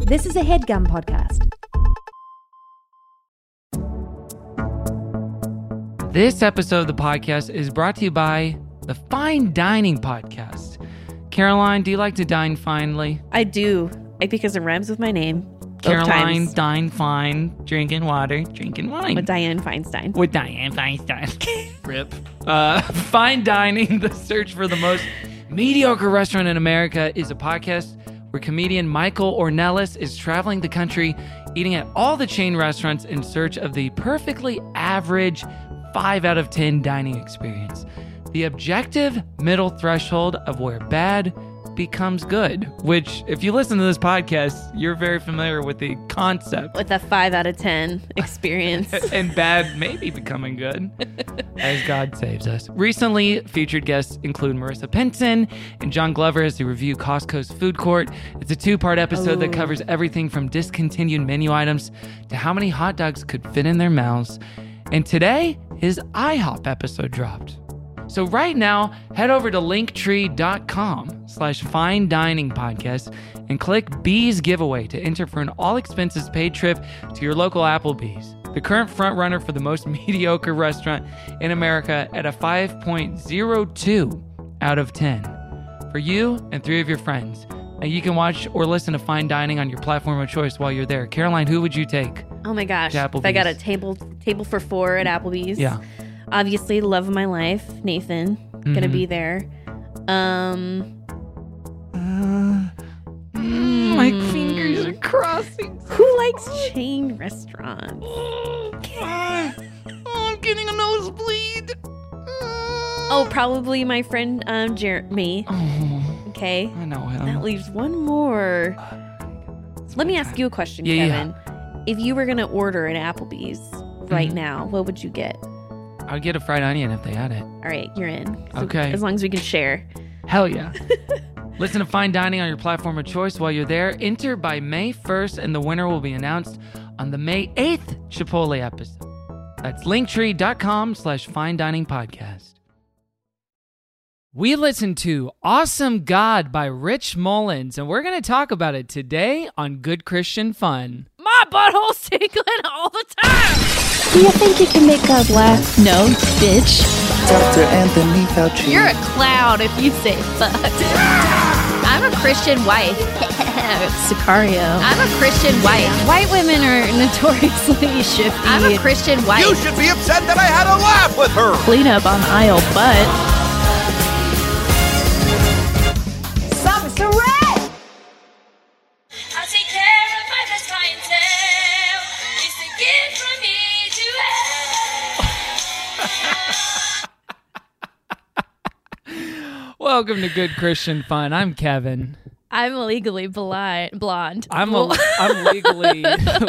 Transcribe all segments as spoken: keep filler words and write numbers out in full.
This is a HeadGum podcast. This episode of the podcast is brought to you by the Fine Dining Podcast. Caroline, do you like to dine finely? I do, because it rhymes with my name. Caroline, times. dine fine, drinking water, drinking wine. With Diane Feinstein. With Diane Feinstein. Rip. Uh, Fine Dining, the search for the most mediocre restaurant in America, is a podcast where comedian Michael Ornelas is traveling the country, eating at all the chain restaurants in search of the perfectly average five out of ten dining experience. The objective middle threshold of where bad becomes good, which, if you listen to this podcast, you're very familiar with the concept. With a five out of ten experience. And bad maybe becoming good, as God saves us. Recently, featured guests include Marissa Pinson and John Glover as they review Costco's food court. It's a two-part episode Ooh. that covers everything from discontinued menu items to how many hot dogs could fit in their mouths. And today, his IHOP episode dropped. So right now, head over to linktree.com slash fine dining podcast and click Bees Giveaway to enter for an all expenses paid trip to your local Applebee's, the current front runner for the most mediocre restaurant in America at a five point oh two out of ten. For you and three of your friends. Now you can watch or listen to Fine Dining on your platform of choice while you're there. Caroline, who would you take? Oh my gosh. If I got a table table for four at Applebee's. Yeah. Obviously, the love of my life, Nathan, mm-hmm. gonna be there. Um, uh, mm, my fingers are crossing. Who likes chain restaurants? Oh, I'm getting a nosebleed. Oh, probably my friend um, Jeremy. Oh, okay, I know him. That leaves one more. Let me ask you a question, yeah, Kevin. Yeah. If you were gonna order at Applebee's right mm-hmm. now, what would you get? I'd get a fried onion if they had it. All right, you're in. So okay. As long as we can share. Hell yeah. Listen to Fine Dining on your platform of choice while you're there. Enter by May first, and the winner will be announced on the May eighth Chipotle episode. That's linktree.com slash fine dining podcast. We listened to Awesome God by Rich Mullins, and we're going to talk about it today on Good Christian Fun. My butthole's tickling all the time. Do you think you can make God laugh? No, bitch. Doctor Anthony Fauci. You're a clown if you say fuck. I'm a Christian wife. Sicario. I'm a Christian wife. White women are notoriously shifty. I'm a Christian wife. You should be upset that I had a laugh with her. Clean up on aisle butt. Welcome to Good Christian Fun. I'm Kevin. I'm legally blind, blonde. I'm a, I'm legally.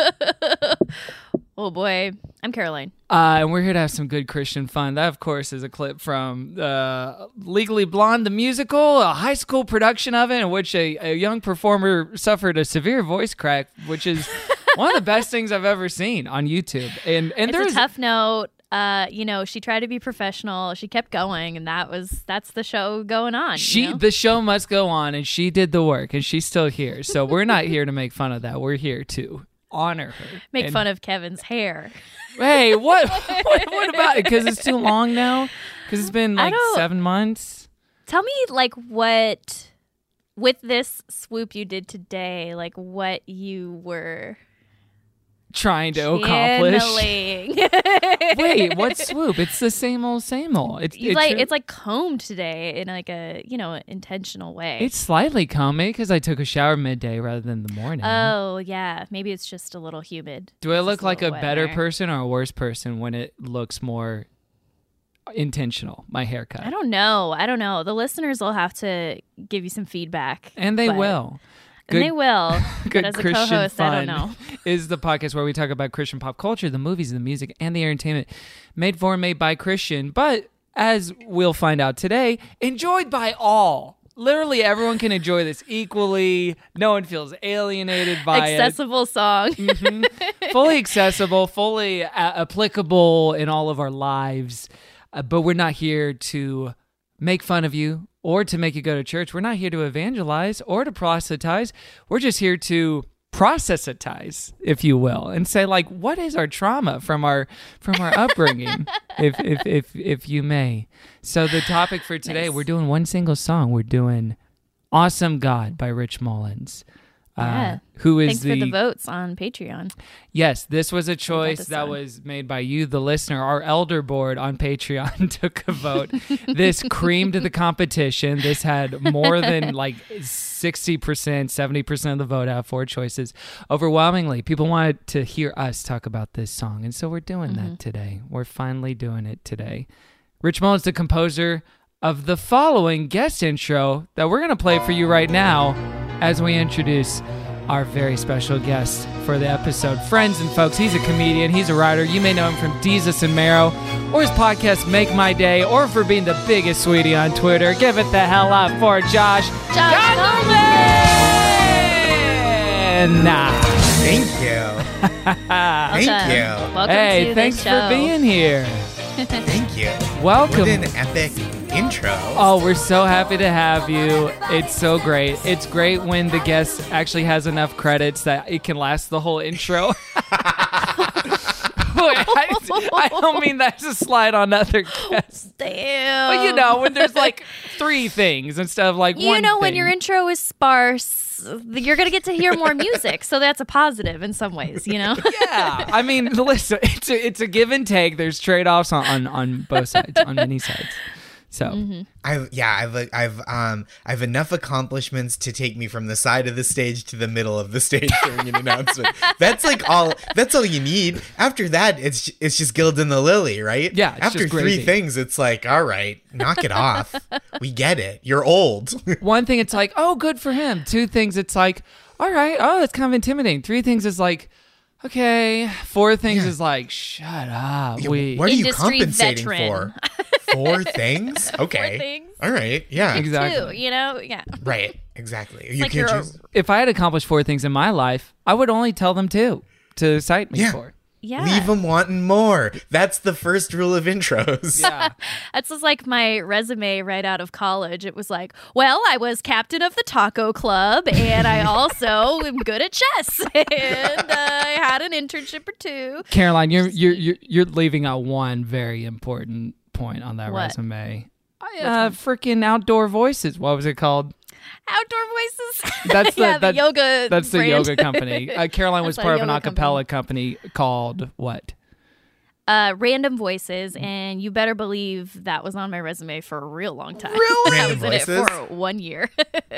Oh boy, I'm Caroline. Uh, and we're here to have some good Christian fun. That, of course, is a clip from uh, Legally Blonde, the musical, a high school production of it, in which a, a young performer suffered a severe voice crack, which is one of the best things I've ever seen on YouTube. And and it's there's a tough note. Uh, you know, she tried to be professional. She kept going, and that was that's the show going on. She you know? The show must go on, and she did the work, and she's still here. So we're not here to make fun of that. We're here to honor her. Make and, fun of Kevin's hair. Hey, what? what, what about it? Because it's too long now? Because it's been like seven months? Tell me, like, what, with this swoop you did today, like, what you were trying to accomplish. Wait, what Wait, swoop? It's the same old, same old. It's, it's like it's like combed today in like a you know intentional way. It's slightly combed because I took a shower midday rather than the morning. Oh yeah, maybe it's just a little humid. Do I look a like a wetter. better person or a worse person when it looks more intentional? My haircut. I don't know. I don't know. The listeners will have to give you some feedback, and they but... will. Good, and they will. Good but as Christian a co-host, Fun I don't know. is the podcast where we talk about Christian pop culture, the movies, the music, and the entertainment made for and made by Christian, but as we'll find out today, enjoyed by all. Literally everyone can enjoy this equally. No one feels alienated by accessible it. Song. Mm-hmm. Fully accessible, fully a- applicable in all of our lives. Uh, but we're not here to make fun of you or to make you go to church. We're not here to evangelize or to proselytize. We're just here to processitize, if you will, and say like, what is our trauma from our from our upbringing, if, if if if you may. So the topic for today, nice. We're doing one single song. We're doing "Awesome God" by Rich Mullins. Yeah. Uh, who is Thanks the, for the votes on Patreon. Yes, this was a choice that was made by you, the listener. Our elder board on Patreon took a vote. This creamed the competition. This had more than like sixty percent, seventy percent of the vote out of four choices. Overwhelmingly, people wanted to hear us talk about this song. And so we're doing mm-hmm. that today. We're finally doing it today. Rich Mullins, the composer of the following guest intro that we're going to play for you right now as we introduce our very special guest for the episode. Friends and folks, he's a comedian, he's a writer. You may know him from Jesus and Marrow, or his podcast Make My Day, or for being the biggest sweetie on Twitter. Give it the hell up for Josh Josh Nolan! Thank you. Thank you. Welcome hey, to thanks the show. for being here. Thank you. Welcome. What an epic intro. Oh, we're so happy to have you. It's so great. It's great when the guest actually has enough credits that it can last the whole intro. Wait, I, I don't mean that to slide on other guests. Damn. But you know, when there's like three things instead of like you one know, thing. when your intro is sparse, you're going to get to hear more music. So that's a positive in some ways, you know? Yeah. I mean, listen, it's a, it's a give and take. There's trade-offs on, on, on both sides, on many sides. So, mm-hmm. I've yeah, I've I've um I've enough accomplishments to take me from the side of the stage to the middle of the stage during an announcement. That's like all. That's all you need. After that, it's it's just Gilda and the Lily, right? Yeah. It's After just three gravy. things, it's like, all right, knock it off. We get it. You're old. One thing, it's like, oh, good for him. Two things, it's like, all right, oh, that's kind of intimidating. Three things is like, okay. Four things Yeah. is like, shut up. Yeah, We what are you Industry compensating veteran. for? Four things? Okay. Four things. All right. Yeah. Exactly. Too, you know? Yeah. Right. Exactly. You like can't you're a- choose. If I had accomplished four things in my life, I would only tell them two to cite me Yeah. for. Yeah. Leave them wanting more. That's the first rule of intros. Yeah. That's just like my resume right out of college. It was like, well, I was captain of the taco club, and I also am good at chess, and uh, I had an internship or two. Caroline, you're you're you're you're leaving out one very important point on that What? resume. I, uh, freaking Outdoor Voices. What was it called? Outdoor voices. That's the, yeah, the that- yoga. That's the brand. yoga company. Uh, Caroline was That's part a of an a yoga cappella company. called what? Uh, Random Voices, and you better believe that was on my resume for a real long time. Really? I Random was in it Voices? for one year.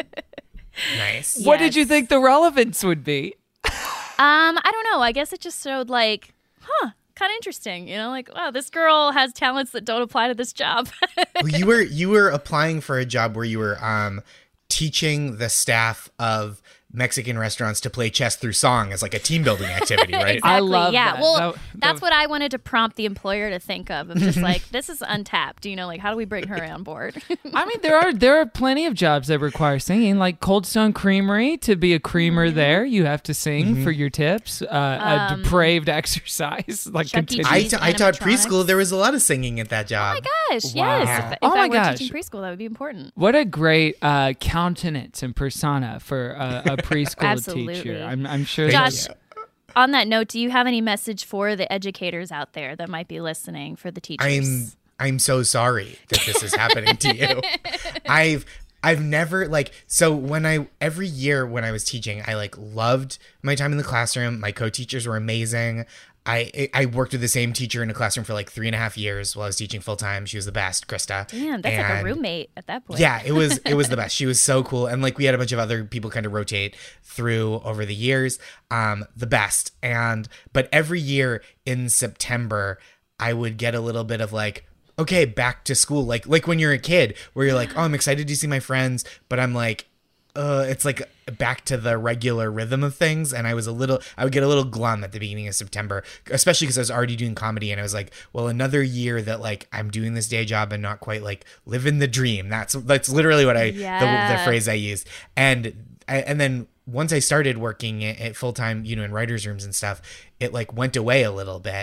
Nice. What did you Yes. think the relevance would be? Um, I don't know. I guess it just showed like, huh, kind of interesting. You know, like, wow, this girl has talents that don't apply to this job. Well, you were you were applying for a job where you were um, teaching the staff of Mexican restaurants to play chess through song as like a team building activity, right? Exactly. I love yeah. that. Well, That- that's that- what I wanted to prompt the employer to think of. I'm just like, this is untapped. You know, like, how do we bring her on board? I mean, there are there are plenty of jobs that require singing, like Cold Stone Creamery. To be a creamer Mm-hmm. there, you have to sing for your tips. Uh, a Um, depraved exercise, like Chuck E. continuous. I, Cheese t- I taught animatronics. preschool. There was a lot of singing at that job. Oh my gosh, Wow. yes. If, if Oh I my were gosh. teaching preschool, that would be important. What a great uh, countenance and persona for a, a preschool Absolutely. teacher. I'm, I'm sure. Thank that- Josh, on that note, do you have any message for the educators out there that might be listening, for the teachers? I'm I'm so sorry that this is happening to you. I've I've never like so when I every year when I was teaching, I like loved my time in the classroom. My co-teachers were amazing. I I worked with the same teacher in a classroom for like three and a half years while I was teaching full time. She was the best, Krista. Damn, that's like a And- roommate at that point. Yeah, it was it was the best. She was so cool, and like we had a bunch of other people kind of rotate through over the years. Um, the best, and but every year in September, I would get a little bit of like, okay, back to school, like like when you're a kid, where you're like, oh, I'm excited to see my friends, but I'm like, uh, it's like back to the regular rhythm of things. And I was a little, I would get a little glum at the beginning of September, especially because I was already doing comedy. And I was like, well, another year that like I'm doing this day job and not quite like living the dream. That's, that's literally what I, the, the Yeah. phrase I used. And, and then once I started working at, at full time, you know, in writers' rooms and stuff, it like went away a little bit.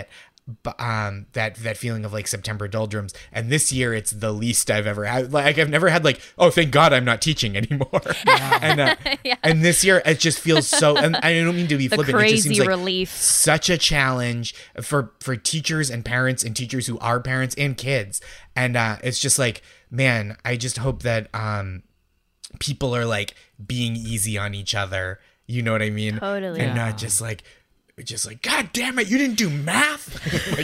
b- um, that that feeling of like September doldrums. And this year, it's the least I've ever had. Like I've never had like, oh, thank God I'm not teaching anymore. and uh, Yeah. and this year, it just feels so. And I don't mean to be The flippant. It just crazy seems like relief. such a challenge for for teachers and parents and teachers who are parents and kids. And uh, it's just like, man, I just hope that um, people are like being easy on each other. You know what I mean? Totally. And Yeah. not just like, just like, God damn it, you didn't do math. like,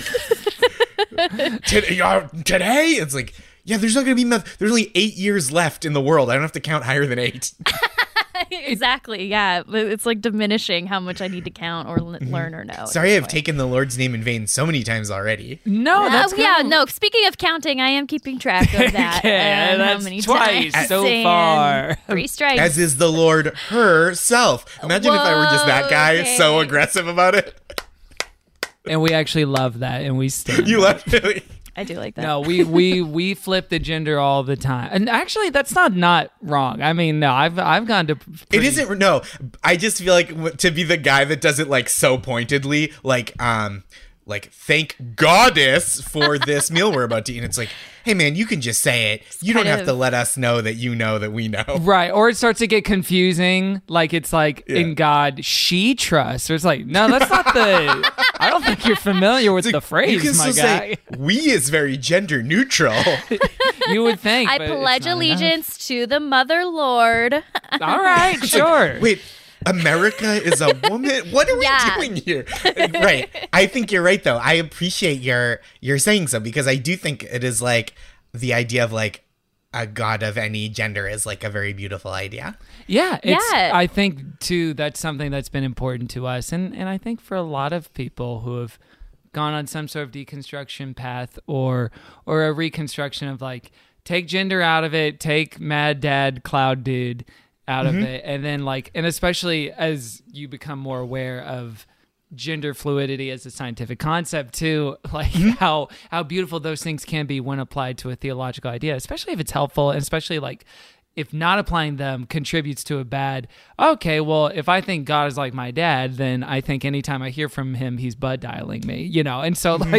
today, uh, today, it's like, yeah, there's not gonna be math. There's only eight years left in the world. I don't have to count higher than eight. Exactly. Yeah. But it's like diminishing how much I need to count or l- learn or know. at Sorry, this I've point. taken the Lord's name in vain so many times already. No, Uh, that's yeah, kind of- no. Speaking of counting, I am keeping track of that. Okay, and that's how many twice times. so And far. Three strikes. As is the Lord herself. Imagine if I were just that guy, Whoa, so okay. aggressive about it. And we actually love that, and we stand. You left me. I do like that. No, we we we flip the gender all the time, and actually, that's not not wrong. I mean, no, I've I've gone to. It pretty- isn't. No, I just feel like w- to be the guy that does it like so pointedly, like um, like thank goddess for this meal we're about to eat. And it's like, hey man, you can just say it. You don't kind have of- to let us know that you know that we know. Right, or it starts to get confusing. Like it's like Yeah. in God she trusts. Or it's like, no, that's not the. I don't think you're familiar with It's the like, phrase, you can my still guy. say we is very gender neutral. You would think. I but it's pledge not enough. allegiance to the Mother Lord. All right, sure. Wait, America is a woman? What are we Yeah. doing here? Right. I think you're right though. I appreciate your your saying so because I do think it is like the idea of like a god of any gender is like a very beautiful idea. Yeah, it's, Yeah. I think too that's something that's been important to us, and and I think for a lot of people who have gone on some sort of deconstruction path or or a reconstruction of like take gender out of it, take mad dad cloud dude out Mm-hmm. of it, and then like and especially as you become more aware of gender fluidity as a scientific concept too, like Mm-hmm. how how beautiful those things can be when applied to a theological idea, especially if it's helpful, and especially like if not applying them contributes to a bad, okay, well, if I think God is like my dad, then I think anytime I hear from him, he's butt dialing me, you know? And so, like,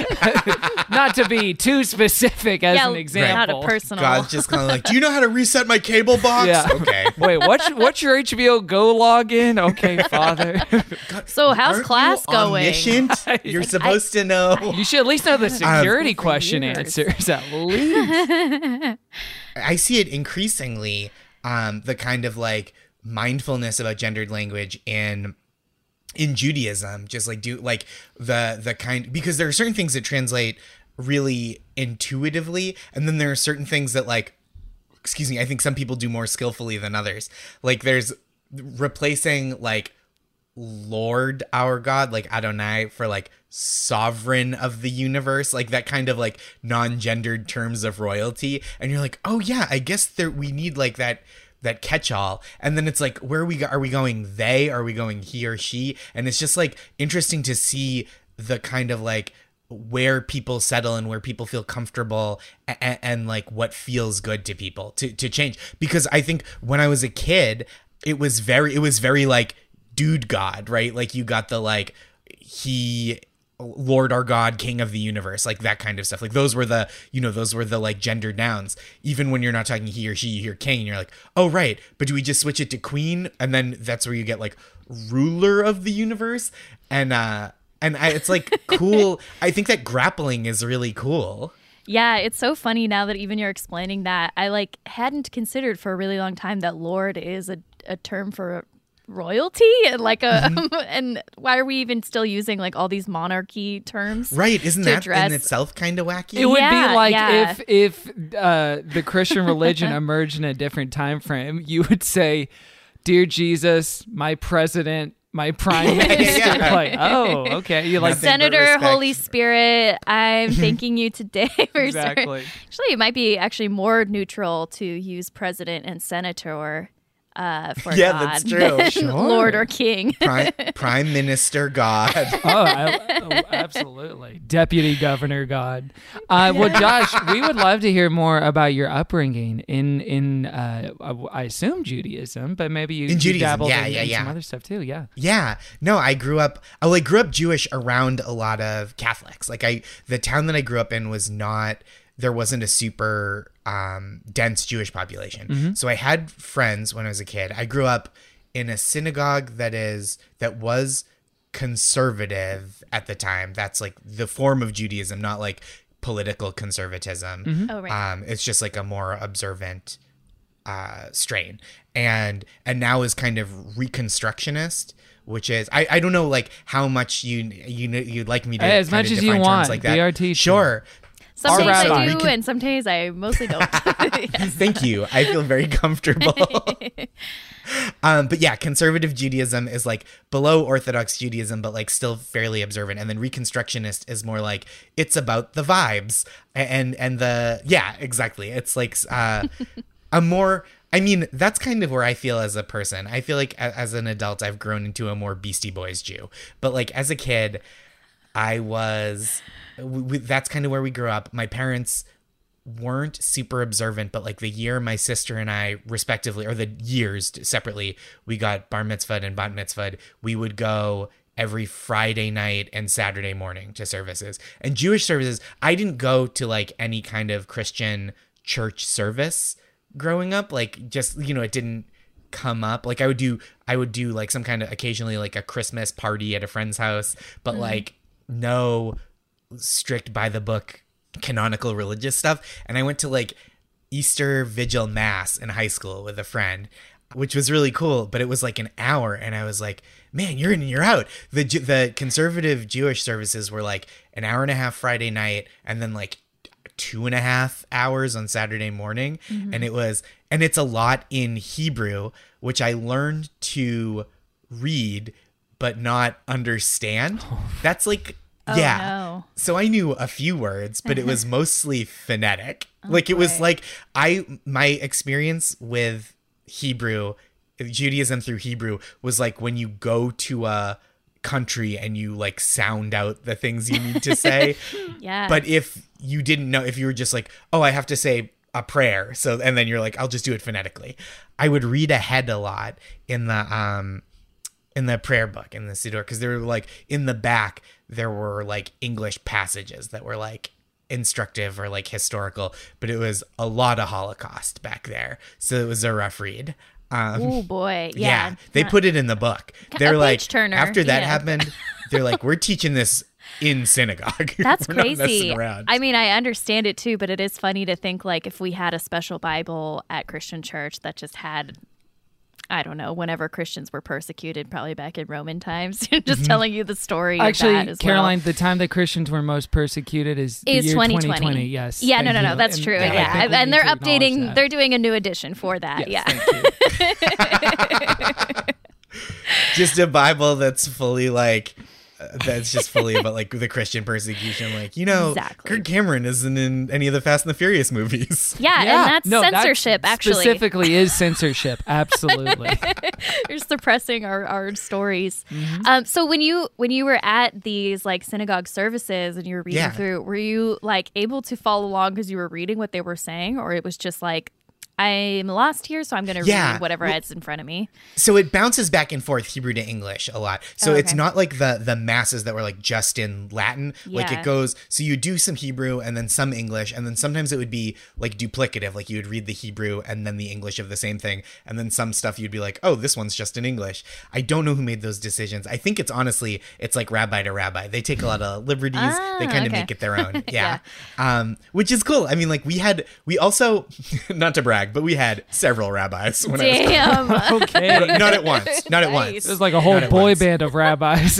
not to be too specific as yeah, an example. not a personal. God's just kind of like, do you know how to reset my cable box? Yeah. Okay. Wait, what's, what's your H B O Go login? Okay, Father. So how's Aren't class you going? omniscient? You're supposed to know. You should at least know the security for question years. answers, at least. I see it increasingly, um, the kind of like mindfulness about gendered language in in Judaism, just like do like the the kind because there are certain things that translate really intuitively, and then there are certain things that like, excuse me, I think some people do more skillfully than others. Like there's replacing like Lord our God, like Adonai, for like sovereign of the universe, like that kind of like non-gendered terms of royalty, and you're like, oh yeah, I guess there we need like that that catch-all. And then it's like, where are we go- are we going they are we going he or she? And it's just like interesting to see the kind of like where people settle and where people feel comfortable and, and like what feels good to people to to change. Because I think when I was a kid, it was very it was very like dude God, right? Like you got the like he Lord our God, King of the universe, like that kind of stuff. Like those were the, you know, those were the like gendered nouns. Even when you're not talking he or she, you hear king and you're like, oh, right. But do we just switch it to queen? And then that's where you get like ruler of the universe. And, uh, and I, it's like cool. I think that grappling is really cool. Yeah, it's so funny now that even you're explaining that. I like hadn't considered for a really long time that Lord is a, a term for royalty and like a Mm-hmm. and why are we even still using like all these monarchy terms? Right. Isn't to that address- in itself kind of wacky? It would Yeah, be like yeah. if if uh, the Christian religion emerged in a different time frame. You would say, "Dear Jesus, my president, my prime minister." Yeah. Like, oh, okay. You like Nothing but Senator, respect. Holy Spirit, I'm thanking you today for Exactly. certain- Actually, it might be actually more neutral to use president and senator uh, for Yeah, God. that's true. Sure. Lord or King. Prime, Prime Minister God. Oh, I, oh, absolutely. Deputy Governor God. Uh, well, Josh, we would love to hear more about your upbringing in, in uh, I assume Judaism, but maybe you, In you Judaism, dabbled yeah, in, yeah, in yeah. some other stuff too. Yeah. Yeah, no, I grew up. Oh, I grew up Jewish around a lot of Catholics. Like I, the town that I grew up in was not. There wasn't a super um, dense Jewish population. Mm-hmm. So I had friends when I was a kid. I grew up in a synagogue that is that was conservative at the time. That's like the form of Judaism, not like political conservatism. Mm-hmm. Oh, right. Um, it's just like a more observant uh, strain, and and now is kind of reconstructionist. Which is I, I don't know like how much you you you'd like me to As kinda much as you define terms want, like that. be our teacher. Sure. Some days rabbi. I do, Recon- and some days I mostly don't. Yes. Thank you. I feel very comfortable. um, but yeah, conservative Judaism is like below Orthodox Judaism, but like still fairly observant. And then Reconstructionist is more like it's about the vibes and and the yeah, exactly. It's like uh, a more. I mean, that's kind of where I feel as a person. I feel like a- as an adult, I've grown into a more Beastie Boys Jew. But like as a kid, I was. We, we, that's kind of where we grew up. My parents weren't super observant, but like the year my sister and I respectively, or the years separately, we got bar mitzvahed and bat mitzvahed, we would go every Friday night and Saturday morning to services. And Jewish services, I didn't go to like any kind of Christian church service growing up. Like just, you know, it didn't come up. Like I would do, I would do like some kind of occasionally like a Christmas party at a friend's house, but mm. like no strict by the book canonical religious stuff. And I went to like Easter Vigil Mass in high school with a friend, which was really cool, but it was like an hour. And I was like, man, you're in and you're out. The the conservative Jewish services were like an hour and a half Friday night and then like two and a half hours on Saturday morning. Mm-hmm. And it was, and it's a lot in Hebrew, which I learned to read, but not understand. That's like, Oh, yeah. No. So I knew a few words, but it was mostly phonetic. Oh, like it was boy. like I my experience with Hebrew, Judaism through Hebrew was like when you go to a country and you like sound out the things you need to say. Yeah. But if you didn't know, if you were just like, oh, I have to say a prayer. So and then you're like, I'll just do it phonetically. I would read ahead a lot in the um in the prayer book in the Siddur, because they were like in the back there were like English passages that were like instructive or like historical, but it was a lot of Holocaust back there, so it was a rough read. Um, oh boy, yeah, yeah they Not, put it in the book. They're like turner. After that yeah. happened, they're like, we're teaching this in synagogue. That's we're crazy. Not messing around. I mean, I understand it too, but it is funny to think like if we had a special Bible at Christian church that just had, I don't know, whenever Christians were persecuted, probably back in Roman times, just mm-hmm. telling you the story Actually, of that as Caroline, well. the time that Christians were most persecuted is the is year twenty twenty twenty. Yes. Yeah, no, no, no, you. that's and, true. and yeah, and and they're updating. They're doing a new edition for that. Yes, yeah. Just a Bible that's fully like. That's just fully about like the Christian persecution. Like, you know, exactly. Kirk Cameron isn't in any of the Fast and the Furious movies. Yeah, yeah. and that's no, censorship, that actually. Specifically is censorship. Absolutely. You're suppressing our, our stories. Mm-hmm. Um, so when you when you were at these like synagogue services and you were reading yeah. through, were you like able to follow along because you were reading what they were saying, or it was just like, I'm lost here, so I'm going to yeah. read whatever well, is in front of me? So it bounces back and forth Hebrew to English a lot. So oh, okay. it's not like the the masses that were like just in Latin. Yeah. Like it goes, so you do some Hebrew and then some English, and then sometimes it would be like duplicative. Like you would read the Hebrew and then the English of the same thing. And then some stuff you'd be like, oh, this one's just in English. I don't know who made those decisions. I think it's honestly, it's like rabbi to rabbi. They take a lot of liberties. Ah, they kind of okay. make it their own. Yeah. yeah. Um, which is cool. I mean, like we had, we also, not to brag, but we had several rabbis when Damn. I was Okay. not at once. Not at Nice. once. There's like a whole Not at boy once. band of rabbis.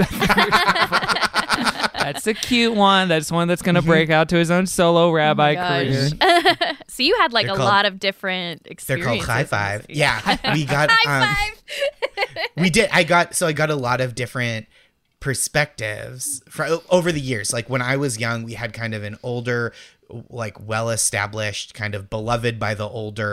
That's a cute one. That's one that's going to break out to his own solo rabbi gosh. career. So you had like They're a called- lot of different They're experiences. called high five. Yeah, we got High um, five. we did. I got so I got a lot of different perspectives for, over the years. Like when I was young, we had kind of an older, like well-established, kind of beloved by the older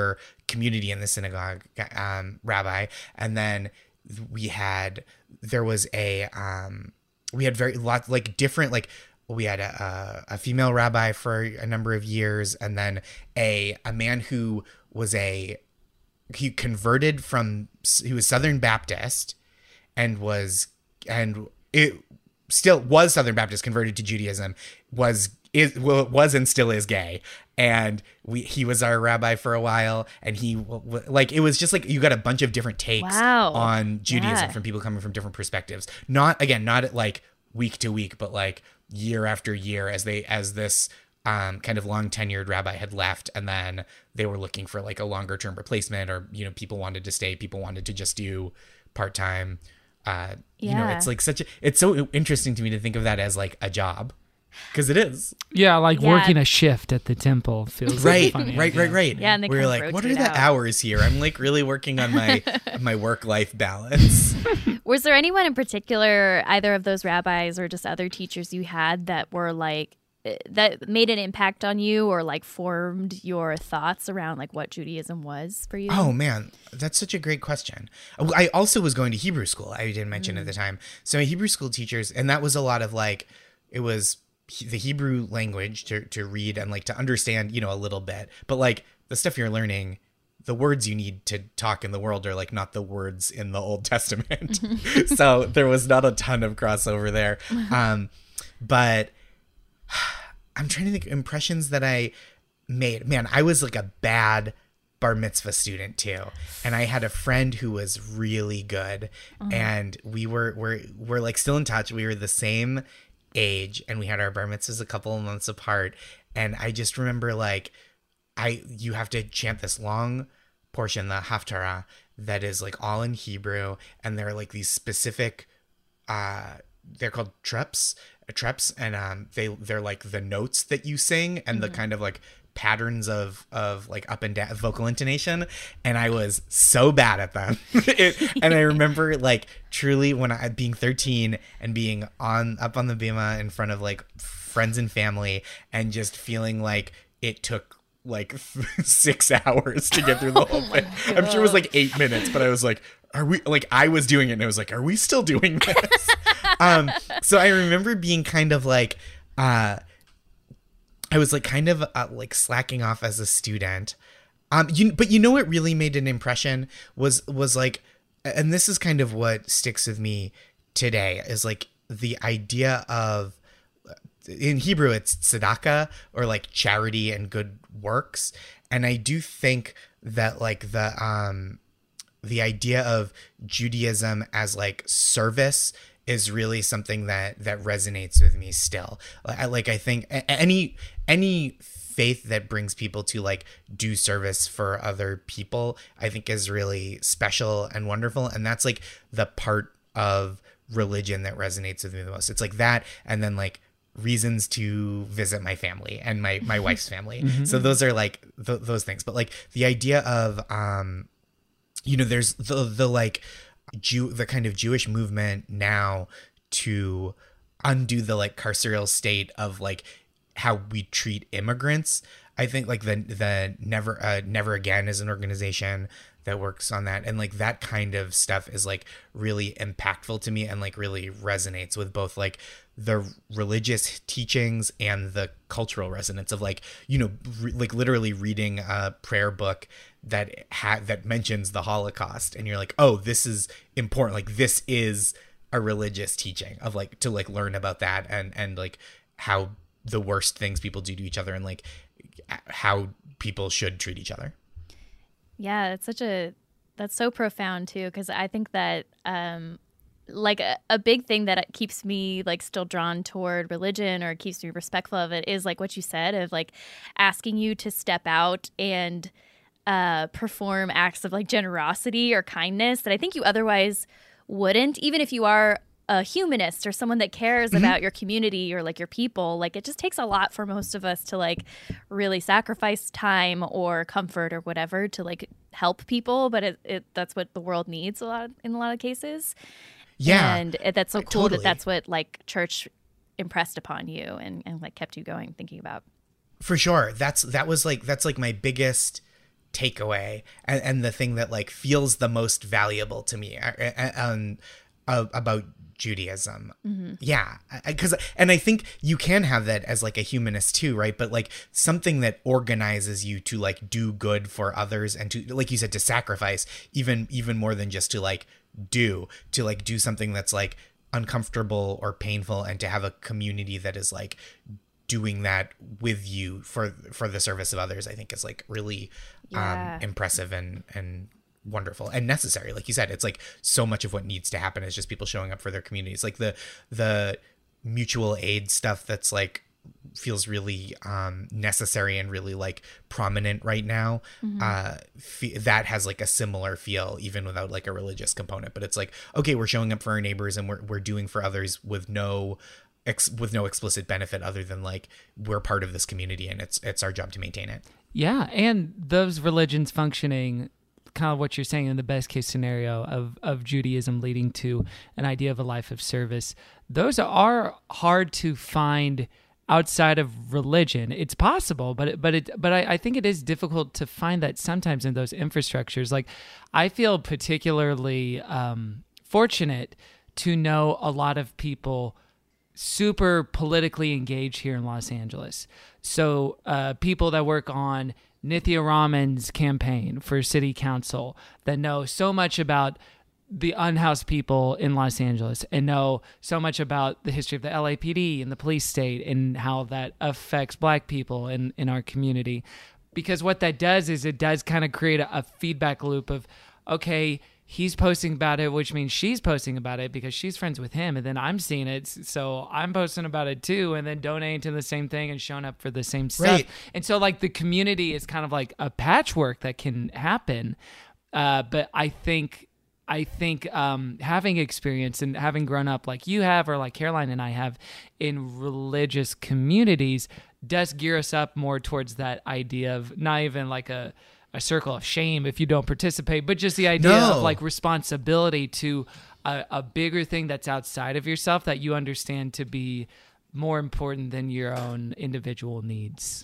community in the synagogue, um, rabbi. And then we had, there was a, um, we had very lot like different, like we had a, a, a female rabbi for a number of years. And then a, a man who was a, he converted from, he was Southern Baptist and was, and it still was Southern Baptist, converted to Judaism, was, is, well, was and still is gay. And we, he was our rabbi for a while, and he, like, it was just like, you got a bunch of different takes Wow. on Judaism Yeah. from people coming from different perspectives. Not, again, not like week to week, but like year after year as they, as this um, kind of long tenured rabbi had left, and then they were looking for like a longer term replacement, or, you know, people wanted to stay, people wanted to just do part-time. Uh, you know, Yeah. it's like such a, it's so interesting to me to think of that as like a job. Because it is. Yeah, like Yeah. working a shift at the temple feels like a Right, funny right, idea. right, right. Yeah, and they we're kind of like, what are rotate the out. hours here? I'm like really working on my my work life balance. Was there anyone in particular, either of those rabbis or just other teachers you had, that were like, eh, that made an impact on you or like formed your thoughts around like what Judaism was for you? Oh man, that's such a great question. I also was going to Hebrew school. I didn't mention at the time. So my Hebrew school teachers, and that was a lot of like, it was he- the Hebrew language to to read and like to understand, you know, a little bit. But like the stuff you're learning, the words you need to talk in the world are like not the words in the Old Testament. So there was not a ton of crossover there. Um, but I'm trying to think impressions that I made. Man, I was like a bad bar mitzvah student too, and I had a friend who was really good, and we were we're we're like still in touch. We were the same age, and we had our bar mitzvahs a couple of months apart. And I just remember like I you have to chant this long portion, the Haftarah, that is like all in Hebrew, and there are like these specific uh they're called treps treps and um they they're like the notes that you sing and the kind of like patterns of of like up and down vocal intonation, and I was so bad at them. it, and I remember like truly when I being thirteen and being on up on the bima in front of like friends and family, and just feeling like it took like six hours to get through the whole thing. I'm sure it was like eight minutes, but I was like, are we like I was doing it and I was like, are we still doing this? um so I remember being kind of like uh I was like kind of uh, like slacking off as a student. Um, you, but you know what really made an impression was was like, and this is kind of what sticks with me today, is like the idea of, in Hebrew it's tzedakah, or like charity and good works, and I do think that like the um the idea of Judaism as like service is really something that that resonates with me still. I, like I think a- any any faith that brings people to like do service for other people, I think is really special and wonderful, and that's like the part of religion that resonates with me the most. It's like that, and then like reasons to visit my family and my my wife's family. So those are like th- those things. But like the idea of um you know, there's the the like Jew the kind of Jewish movement now to undo the like carceral state of like how we treat immigrants. I think like the the Never uh, Never Again is an organization that works on that, and like that kind of stuff is like really impactful to me, and like really resonates with both like the religious teachings and the cultural resonance of like, you know, re- like literally reading a prayer book that ha- that mentions the Holocaust, and you're like, oh, this is important, like this is a religious teaching of like to like learn about that, and and like how the worst things people do to each other, and like how people should treat each other. Yeah, it's such a that's so profound too, because I think that um like a, a big thing that keeps me like still drawn toward religion, or keeps me respectful of it, is like what you said of like asking you to step out and uh perform acts of like generosity or kindness that I think you otherwise wouldn't, even if you are a humanist or someone that cares Mm-hmm. about your community or like your people. Like it just takes a lot for most of us to like really sacrifice time or comfort or whatever to like help people, but it, it that's what the world needs a lot in a lot of cases. Yeah, And it, that's so I- cool totally. that that's what like church impressed upon you and, and like kept you going thinking about. For sure. That's that was like that's like my biggest takeaway and, and the thing that like feels the most valuable to me um, uh, about Judaism. Mm-hmm. Yeah. Because, and I think you can have that as like a humanist too, right? But like something that organizes you to like do good for others and to, like you said, to sacrifice even, even more than just to like do, to like do something that's like uncomfortable or painful, and to have a community that is like doing that with you for, for the service of others, I think is like really Yeah. um, impressive and, and, wonderful and necessary. Like you said, it's like so much of what needs to happen is just people showing up for their communities. Like the the mutual aid stuff that's like feels really um necessary and really like prominent right now. Mm-hmm. Uh f- that has like a similar feel even without like a religious component. But it's like, okay, we're showing up for our neighbors and we're we're doing for others with no ex- with no explicit benefit other than like we're part of this community and it's it's our job to maintain it. Yeah, and those religions functioning kind of what you're saying in the best case scenario of, of Judaism leading to an idea of a life of service. Those are hard to find outside of religion. It's possible, but it, but it, but I, I think it is difficult to find that sometimes in those infrastructures. Like I feel particularly um, fortunate to know a lot of people super politically engaged here in Los Angeles. So uh, people that work on Nithya Raman's campaign for city council, that know so much about the unhoused people in Los Angeles and know so much about the history of the L A P D and the police state and how that affects Black people in, in our community. Because what that does is it does kind of create a, a feedback loop of, okay, he's posting about it, which means she's posting about it because she's friends with him. And then I'm seeing it. So I'm posting about it too. And then donating to the same thing and showing up for the same stuff. Right. And so like the community is kind of like a patchwork that can happen. Uh, but I think, I think um, having experience and having grown up like you have, or like Caroline and I have in religious communities does gear us up more towards that idea of not even like a, a circle of shame if you don't participate, but just the idea No. of like responsibility to a, a bigger thing that's outside of yourself that you understand to be more important than your own individual needs.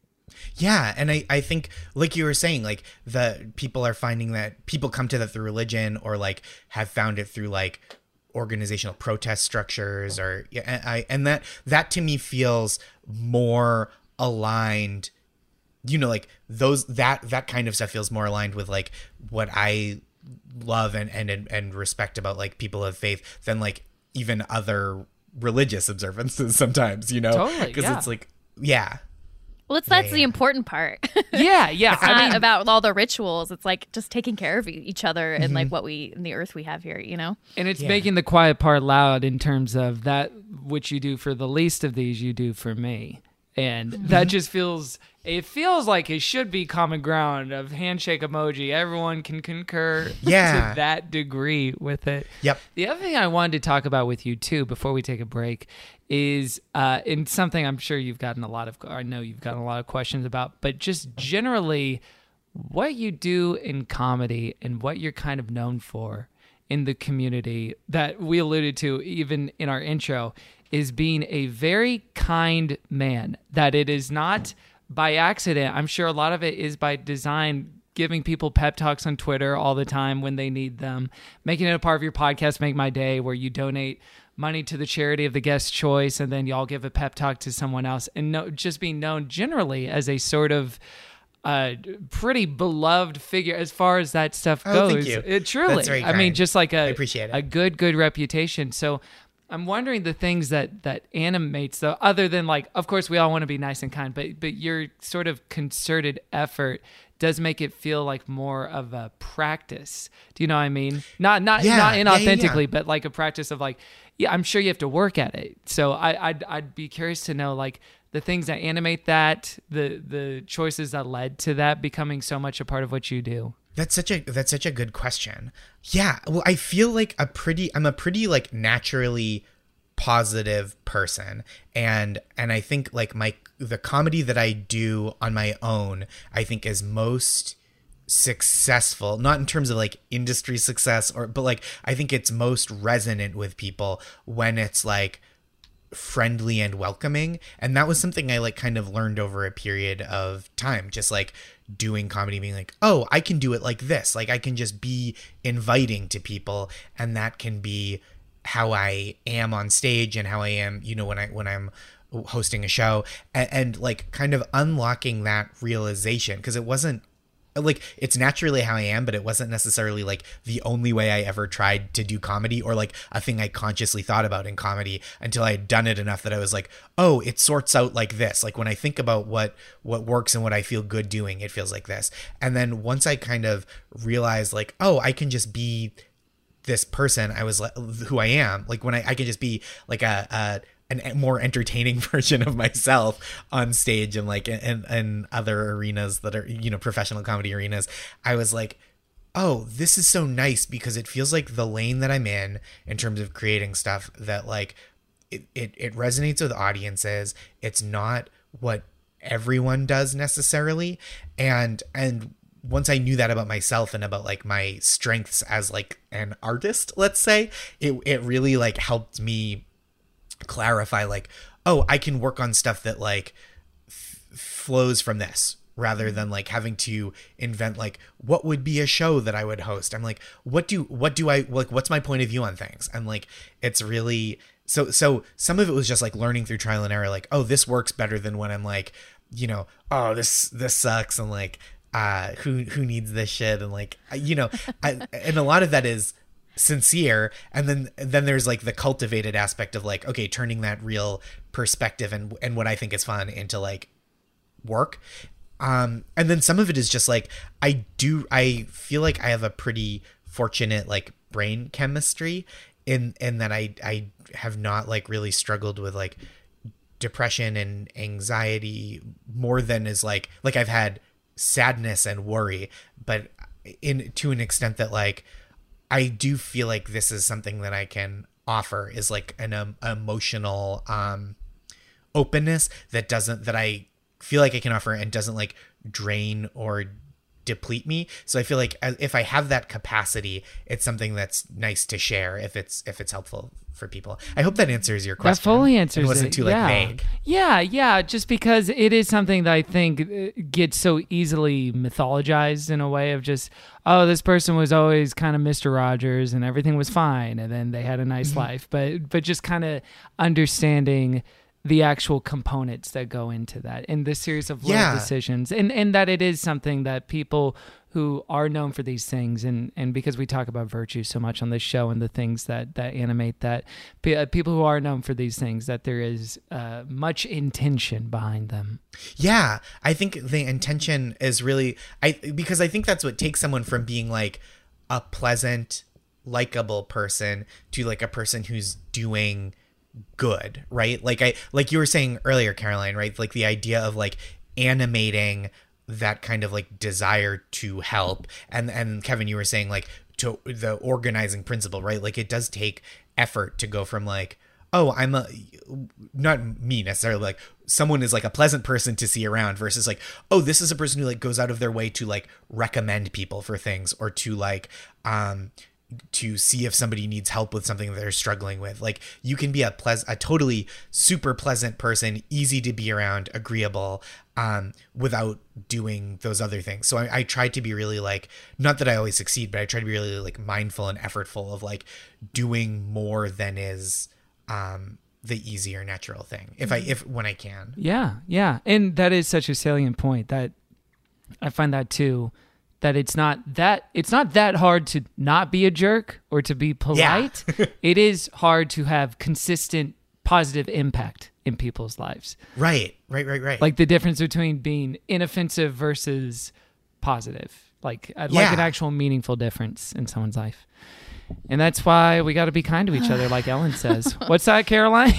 Yeah, and I, I think, like you were saying, like the people are finding that people come to that through religion or like have found it through like organizational protest structures or yeah, and I and that that to me feels more aligned. You know, like those that that kind of stuff feels more aligned with like what I love and and and respect about like people of faith than like even other religious observances sometimes, you know, Totally, because yeah. it's like, yeah. Well, it's that's Yeah, the yeah. important part. Yeah, yeah. It's I not mean, about all the rituals. It's like just taking care of e- each other and Mm-hmm. like what we in the earth we have here, you know? and it's Yeah. making the quiet part loud in terms of that which you do for the least of these, you do for me. And that just feels, it feels like it should be common ground of handshake emoji. Everyone can concur Yeah. to that degree with it. Yep. The other thing I wanted to talk about with you too, before we take a break, is uh, in something I'm sure you've gotten a lot of, I know you've gotten a lot of questions about, but just generally what you do in comedy and what you're kind of known for in the community that we alluded to even in our intro is being a very kind man, that it is not by accident. I'm sure a lot of it is by design, giving people pep talks on Twitter all the time when they need them, making it a part of your podcast, Make My Day, where you donate money to the charity of the guest's choice and then y'all give a pep talk to someone else, and no, just being known generally as a sort of uh, pretty beloved figure as far as that stuff goes. Oh, thank you. It truly, That's very I mean, kind. just like a, I appreciate it. a good, good reputation. So I'm wondering the things that, that animates, though, other than like, of course, we all want to be nice and kind, but but your sort of concerted effort does make it feel like more of a practice. Do you know what I mean? Not not Yeah, not yeah, yeah, inauthentically, yeah. but like a practice of like, yeah, I'm sure you have to work at it. So I, I'd I'd be curious to know like the things that animate that, the the choices that led to that becoming so much a part of what you do. That's such a that's such a good question. Yeah, well, I feel like a pretty I'm a pretty like naturally positive person, and and I think like my the comedy that I do on my own, I think is most successful, not in terms of like industry success or but like I think it's most resonant with people when it's like friendly and welcoming. And that was something I like kind of learned over a period of time, just like doing comedy being like, oh, I can do it like this. Like I can just be inviting to people, and that can be how I am on stage and how I am, you know, when I when I'm hosting a show, and, and like kind of unlocking that realization, because it wasn't like, it's naturally how I am, but it wasn't necessarily like the only way I ever tried to do comedy, or like a thing I consciously thought about in comedy, until I had done it enough that I was like, oh, it sorts out like this. Like when I think about what what works and what I feel good doing, it feels like this. And then once I kind of realized like, oh, I can just be this person, I was like, who I am, like when I, I can just be like a, a an more entertaining version of myself on stage, and like in, in other arenas that are, you know, professional comedy arenas, I was like, oh, this is so nice, because it feels like the lane that I'm in in terms of creating stuff that like it, it, it resonates with audiences. It's not what everyone does necessarily. And, and once I knew that about myself and about like my strengths as like an artist, let's say, it, it really like helped me clarify like, oh, I can work on stuff that like f- flows from this, rather than like having to invent like what would be a show that I would host. I'm like, what do what do I like what's my point of view on things? And like, it's really so so some of it was just like learning through trial and error, like, oh, this works better than when I'm like, you know, oh, this this sucks, and like uh who who needs this shit, and like, you know, I, and a lot of that is sincere, and then then there's like the cultivated aspect of like, okay, turning that real perspective and and what I think is fun into like work. Um and then some of it is just like, I do I feel like I have a pretty fortunate like brain chemistry in in that I I have not like really struggled with like depression and anxiety more than is like like I've had sadness and worry, but in to an extent that like I do feel like this is something that I can offer, is like an um, emotional um, openness that doesn't, that I feel like I can offer and doesn't like drain or deplete me. So I feel like if I have that capacity, it's something that's nice to share if it's, if it's helpful for people. I hope that answers your question. That fully answers it. wasn't it. too like yeah. vague. Yeah, yeah. Just because it is something that I think gets so easily mythologized in a way of just, oh, this person was always kind of Mister Rogers and everything was fine, and then they had a nice mm-hmm. life. But but just kind of understanding the actual components that go into that and the series of little yeah. decisions, and and that it is something that people who are known for these things, and, and because we talk about virtue so much on this show and the things that, that animate that, people who are known for these things, that there is uh, much intention behind them. Yeah, I think the intention is really, I because I think that's what takes someone from being like a pleasant, likable person to like a person who's doing good, right? Like I like you were saying earlier, Caroline, right? Like the idea of like animating that kind of like desire to help, and and Kevin, you were saying like to the organizing principle, right? Like it does take effort to go from like, oh, I'm a, not me necessarily, like someone is like a pleasant person to see around, versus like, oh, this is a person who like goes out of their way to like recommend people for things, or to like um to see if somebody needs help with something that they're struggling with. Like you can be a pleas- a totally super pleasant person, easy to be around, agreeable, um, without doing those other things. So I, I try to be really like, not that I always succeed, but I try to be really like mindful and effortful of like doing more than is, um, the easier natural thing. If I, if, when I can. Yeah. Yeah. And that is such a salient point that I find that too, that it's not that it's not that hard to not be a jerk or to be polite. Yeah. It is hard to have consistent positive impact in people's lives. Right, right, right, right. Like the difference between being inoffensive versus positive. Like I'd yeah. like an actual meaningful difference in someone's life. And that's why we got to be kind to each other, like Ellen says. What's that, Caroline?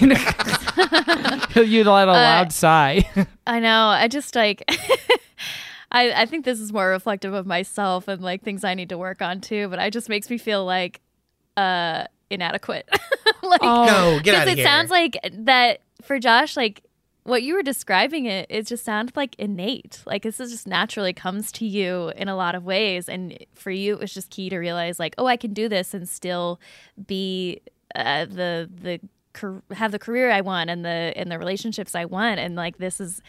You let a loud uh, sigh. I know. I just like... I, I think this is more reflective of myself and like things I need to work on too, but it just makes me feel like uh, inadequate. like, oh, no, get out of here. Because it sounds like that for Josh, like what you were describing it, it just sounded like innate. Like this is just naturally comes to you in a lot of ways. And for you, it was just key to realize like, oh, I can do this and still be uh, the, the, have the career I want and the, and the relationships I want. And like, this is,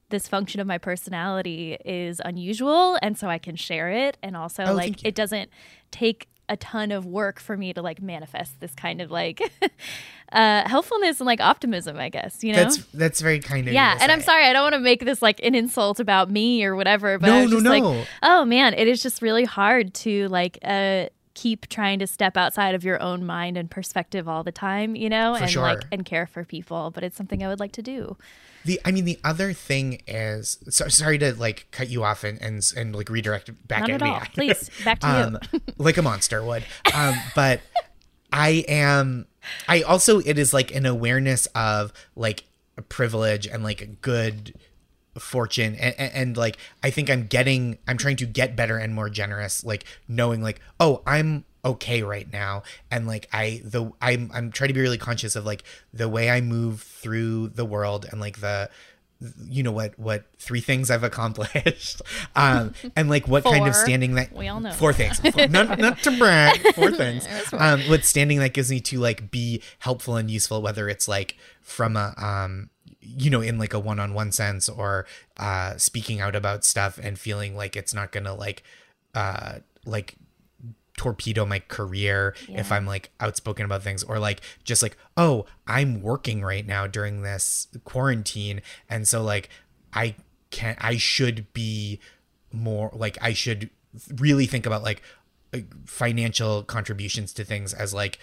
this function of my personality is unusual, and so I can share it. And also, Oh, like, thank you. it doesn't take a ton of work for me to like manifest this kind of like uh, helpfulness and like optimism, I guess, you know? That's that's very kind of you Yeah, to and I'm say. sorry, I don't want to make this like an insult about me or whatever, but No, I was no, just no. like, oh man, it is just really hard to like uh, keep trying to step outside of your own mind and perspective all the time, you know, For and sure. like and care for people. But it's something I would like to do. The I mean the other thing is so, sorry to like cut you off and and, and like redirect it back Not at at me. all. Please, back to um, you. like a monster would. Um, but I am. I also it is like an awareness of like a privilege and like a good fortune and, and, and like I think I'm getting I'm trying to get better and more generous, like knowing like, oh, I'm okay right now, and like I the I'm I'm trying to be really conscious of like the way I move through the world and like the you know what what three things I've accomplished um and like what kind of Four. standing that We all know four that. things four, not, not to brag four things um what standing that gives me to like be helpful and useful, whether it's like from a um you know in like a one-on-one sense or uh speaking out about stuff and feeling like it's not gonna like uh like torpedo my career if I'm like outspoken about things, or like just like, oh, I'm working right now during this quarantine, and so like I can I should be more like I should really think about like financial contributions to things as like,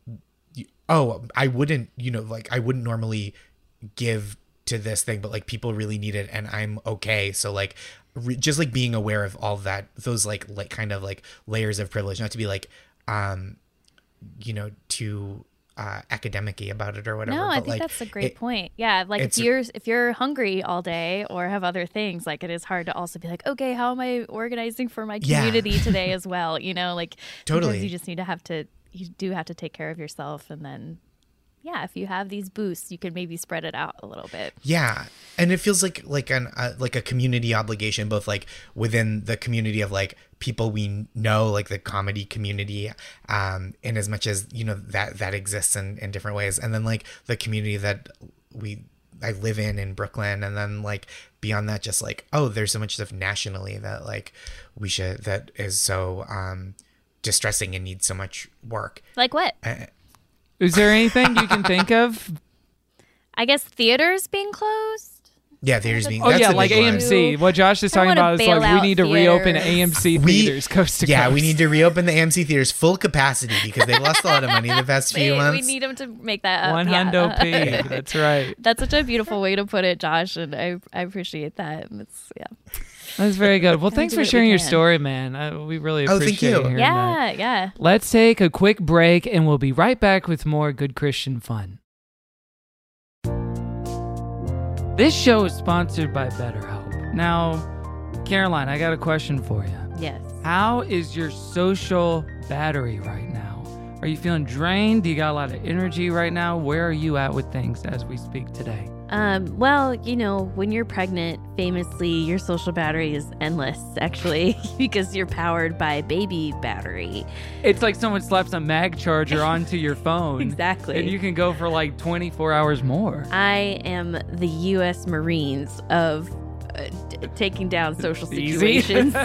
oh, I wouldn't, you know, like I wouldn't normally give to this thing, but like people really need it and I'm okay. So like re- just like being aware of all that, those like like kind of like layers of privilege, not to be like um you know too uh academic-y about it or whatever. No, I but think like, that's a great it- point. Yeah, like if it's- you're if you're hungry all day or have other things, like it is hard to also be like, okay, how am I organizing for my Yeah. community today as well? You know, like Totally. sometimes you just need to have to you do have to take care of yourself, and then yeah, if you have these boosts, you can maybe spread it out a little bit. Yeah, and it feels like like an uh, like a community obligation, both like within the community of like people we know, like the comedy community, um, in as much as you know that that exists in, in different ways, and then like the community that we I live in in Brooklyn, and then like beyond that, just like, oh, there's so much stuff nationally that like we should that is so um, distressing and needs so much work. Like what? Uh, Is there anything you can think of? I guess theaters being closed. yeah, there's being Oh that's yeah, the like big A one. M C. What Josh is I don't talking wanna about is bail like we out need to reopen theaters. A M C We- theaters coast to Yeah, coast. we need to reopen the A M C theaters full capacity because they've lost a lot of money the past few Wait, we months. need them to make that up. one yeah. hundo p. That's right. That's such a beautiful way to put it, Josh, and I I appreciate that. And it's yeah. That's very good. Well, Gotta thanks do for what we sharing your can. story, man. I, we really Oh, thank appreciate you. hearing that. Yeah, yeah. Let's take a quick break and we'll be right back with more Good Christian Fun. This show is sponsored by BetterHelp. Now, Caroline, I got a question for you. Yes. How is your social battery right now? Are you feeling drained? Do you got a lot of energy right now? Where are you at with things as we speak today? Um, well, you know, when you're pregnant, famously, your social battery is endless, actually, because you're powered by baby battery. It's like someone slaps a mag charger onto your phone. Exactly. And you can go for like twenty-four hours more. I am the U S Marines of uh, d- taking down social Easy. situations.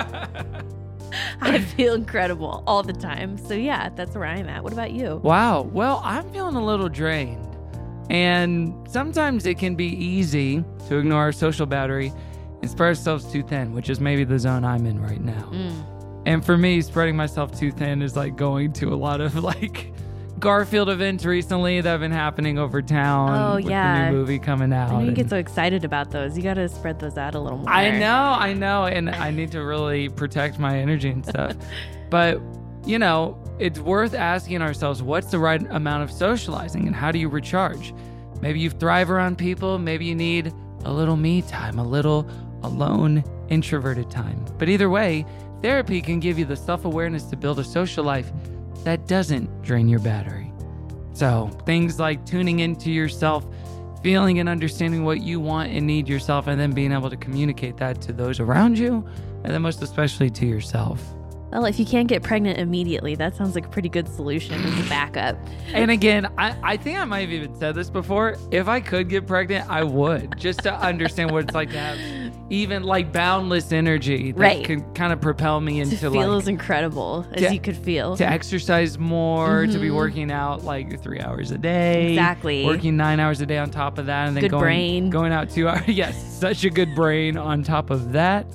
I feel incredible all the time. So, yeah, that's where I'm at. What about you? Wow. Well, I'm feeling a little drained. And sometimes it can be easy to ignore our social battery and spread ourselves too thin, which is maybe the zone I'm in right now. Mm. And for me, spreading myself too thin is like going to a lot of like Garfield events recently that have been happening over town. Oh, with yeah. the new movie coming out. I know you and- get so excited about those. You got to spread those out a little more. I know, I know, and I need to really protect my energy and stuff. But, you know, it's worth asking ourselves, what's the right amount of socializing and how do you recharge? Maybe you thrive around people, maybe you need a little me time, a little alone, introverted time. But either way, therapy can give you the self-awareness to build a social life that doesn't drain your battery. So things like tuning into yourself, feeling and understanding what you want and need yourself, and then being able to communicate that to those around you, and then most especially to yourself. Well, if you can't get pregnant immediately, that sounds like a pretty good solution as a backup. And again, I, I think I might have even said this before. If I could get pregnant, I would, just to understand what it's like to have even like boundless energy that Right. can kind of propel me into To feel like as incredible as to- you could feel. to exercise more, to be Mhm. working out like three hours a day. Exactly. Working nine hours a day on top of that, and then Good going brain. going out two hours. Yes, such a good brain on top of that.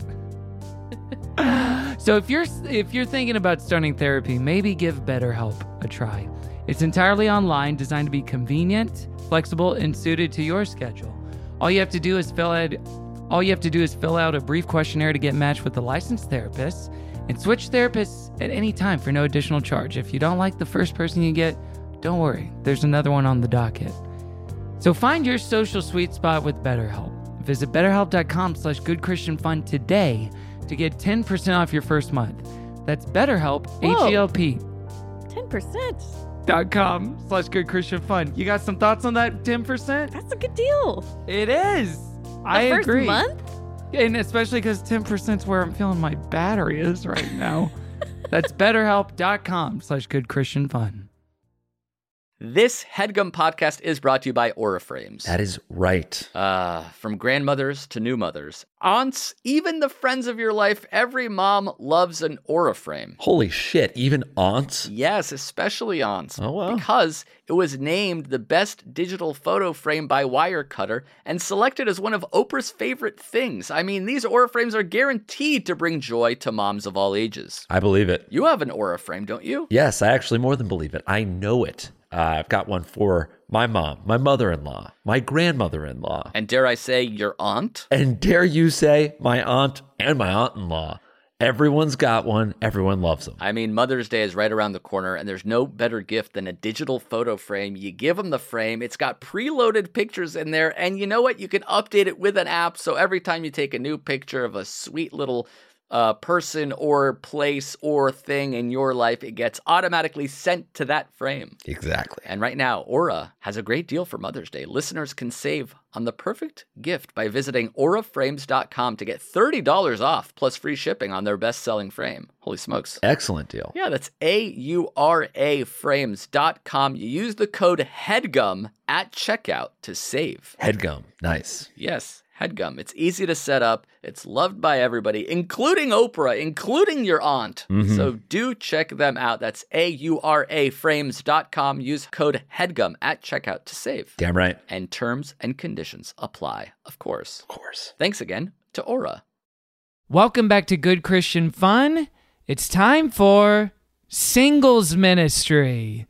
So if you're if you're thinking about starting therapy, maybe give BetterHelp a try. It's entirely online, designed to be convenient, flexible, and suited to your schedule. All you have to do is fill out all you have to do is fill out a brief questionnaire to get matched with a licensed therapist, and switch therapists at any time for no additional charge. If you don't like the first person you get, don't worry, there's another one on the docket. So find your social sweet spot with BetterHelp. Visit betterhelp.com slash goodchristianfun today to get ten percent off your first month. That's BetterHelp, Whoa. H-E-L-P ten percent. dot com slash goodchristianfun. You got some thoughts on that ten percent? That's a good deal. It is. The I first agree. month? And especially because ten percent is where I'm feeling my battery is right now. That's betterhelp.com slash goodchristianfun. This HeadGum podcast is brought to you by Auraframes. That is right. Uh, from grandmothers to new mothers, aunts, even the friends of your life, every mom loves an Auraframe. Holy shit, even aunts? Yes, especially aunts. Oh, wow. Because it was named the best digital photo frame by Wirecutter and selected as one of Oprah's favorite things. I mean, these Auraframes are guaranteed to bring joy to moms of all ages. I believe it. You have an Auraframe, don't you? Yes, I actually more than believe it. I know it. Uh, I've got one for my mom, my mother-in-law, my grandmother-in-law, And dare I say, your aunt? and dare you say, my aunt and my aunt-in-law. Everyone's got one. Everyone loves them. I mean, Mother's Day is right around the corner, and there's no better gift than a digital photo frame. You give them the frame, it's got preloaded pictures in there, and you know what? You can update it with an app, so every time you take a new picture of a sweet little uh, person or place or thing in your life, it gets automatically sent to that frame. Exactly. And right now, Aura has a great deal for Mother's Day. Listeners can save on the perfect gift by visiting aura frames dot com to get thirty dollars off plus free shipping on their best-selling frame. Holy smokes. Excellent deal. Yeah, that's A U R A frames dot com. You use the code HEADGUM at checkout to save. Headgum. Nice. Yes, HEADGUM. It's easy to set up. It's loved by everybody, including Oprah, including your aunt. Mhm. So do check them out. That's A U R A frames dot com. Use code HEADGUM at checkout to save. Damn right. And terms and conditions apply, of course. Of course. Thanks again to Aura. Welcome back to Good Christian Fun. It's time for Singles Ministry.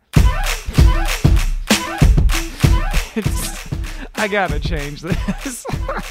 It's, I gotta change this.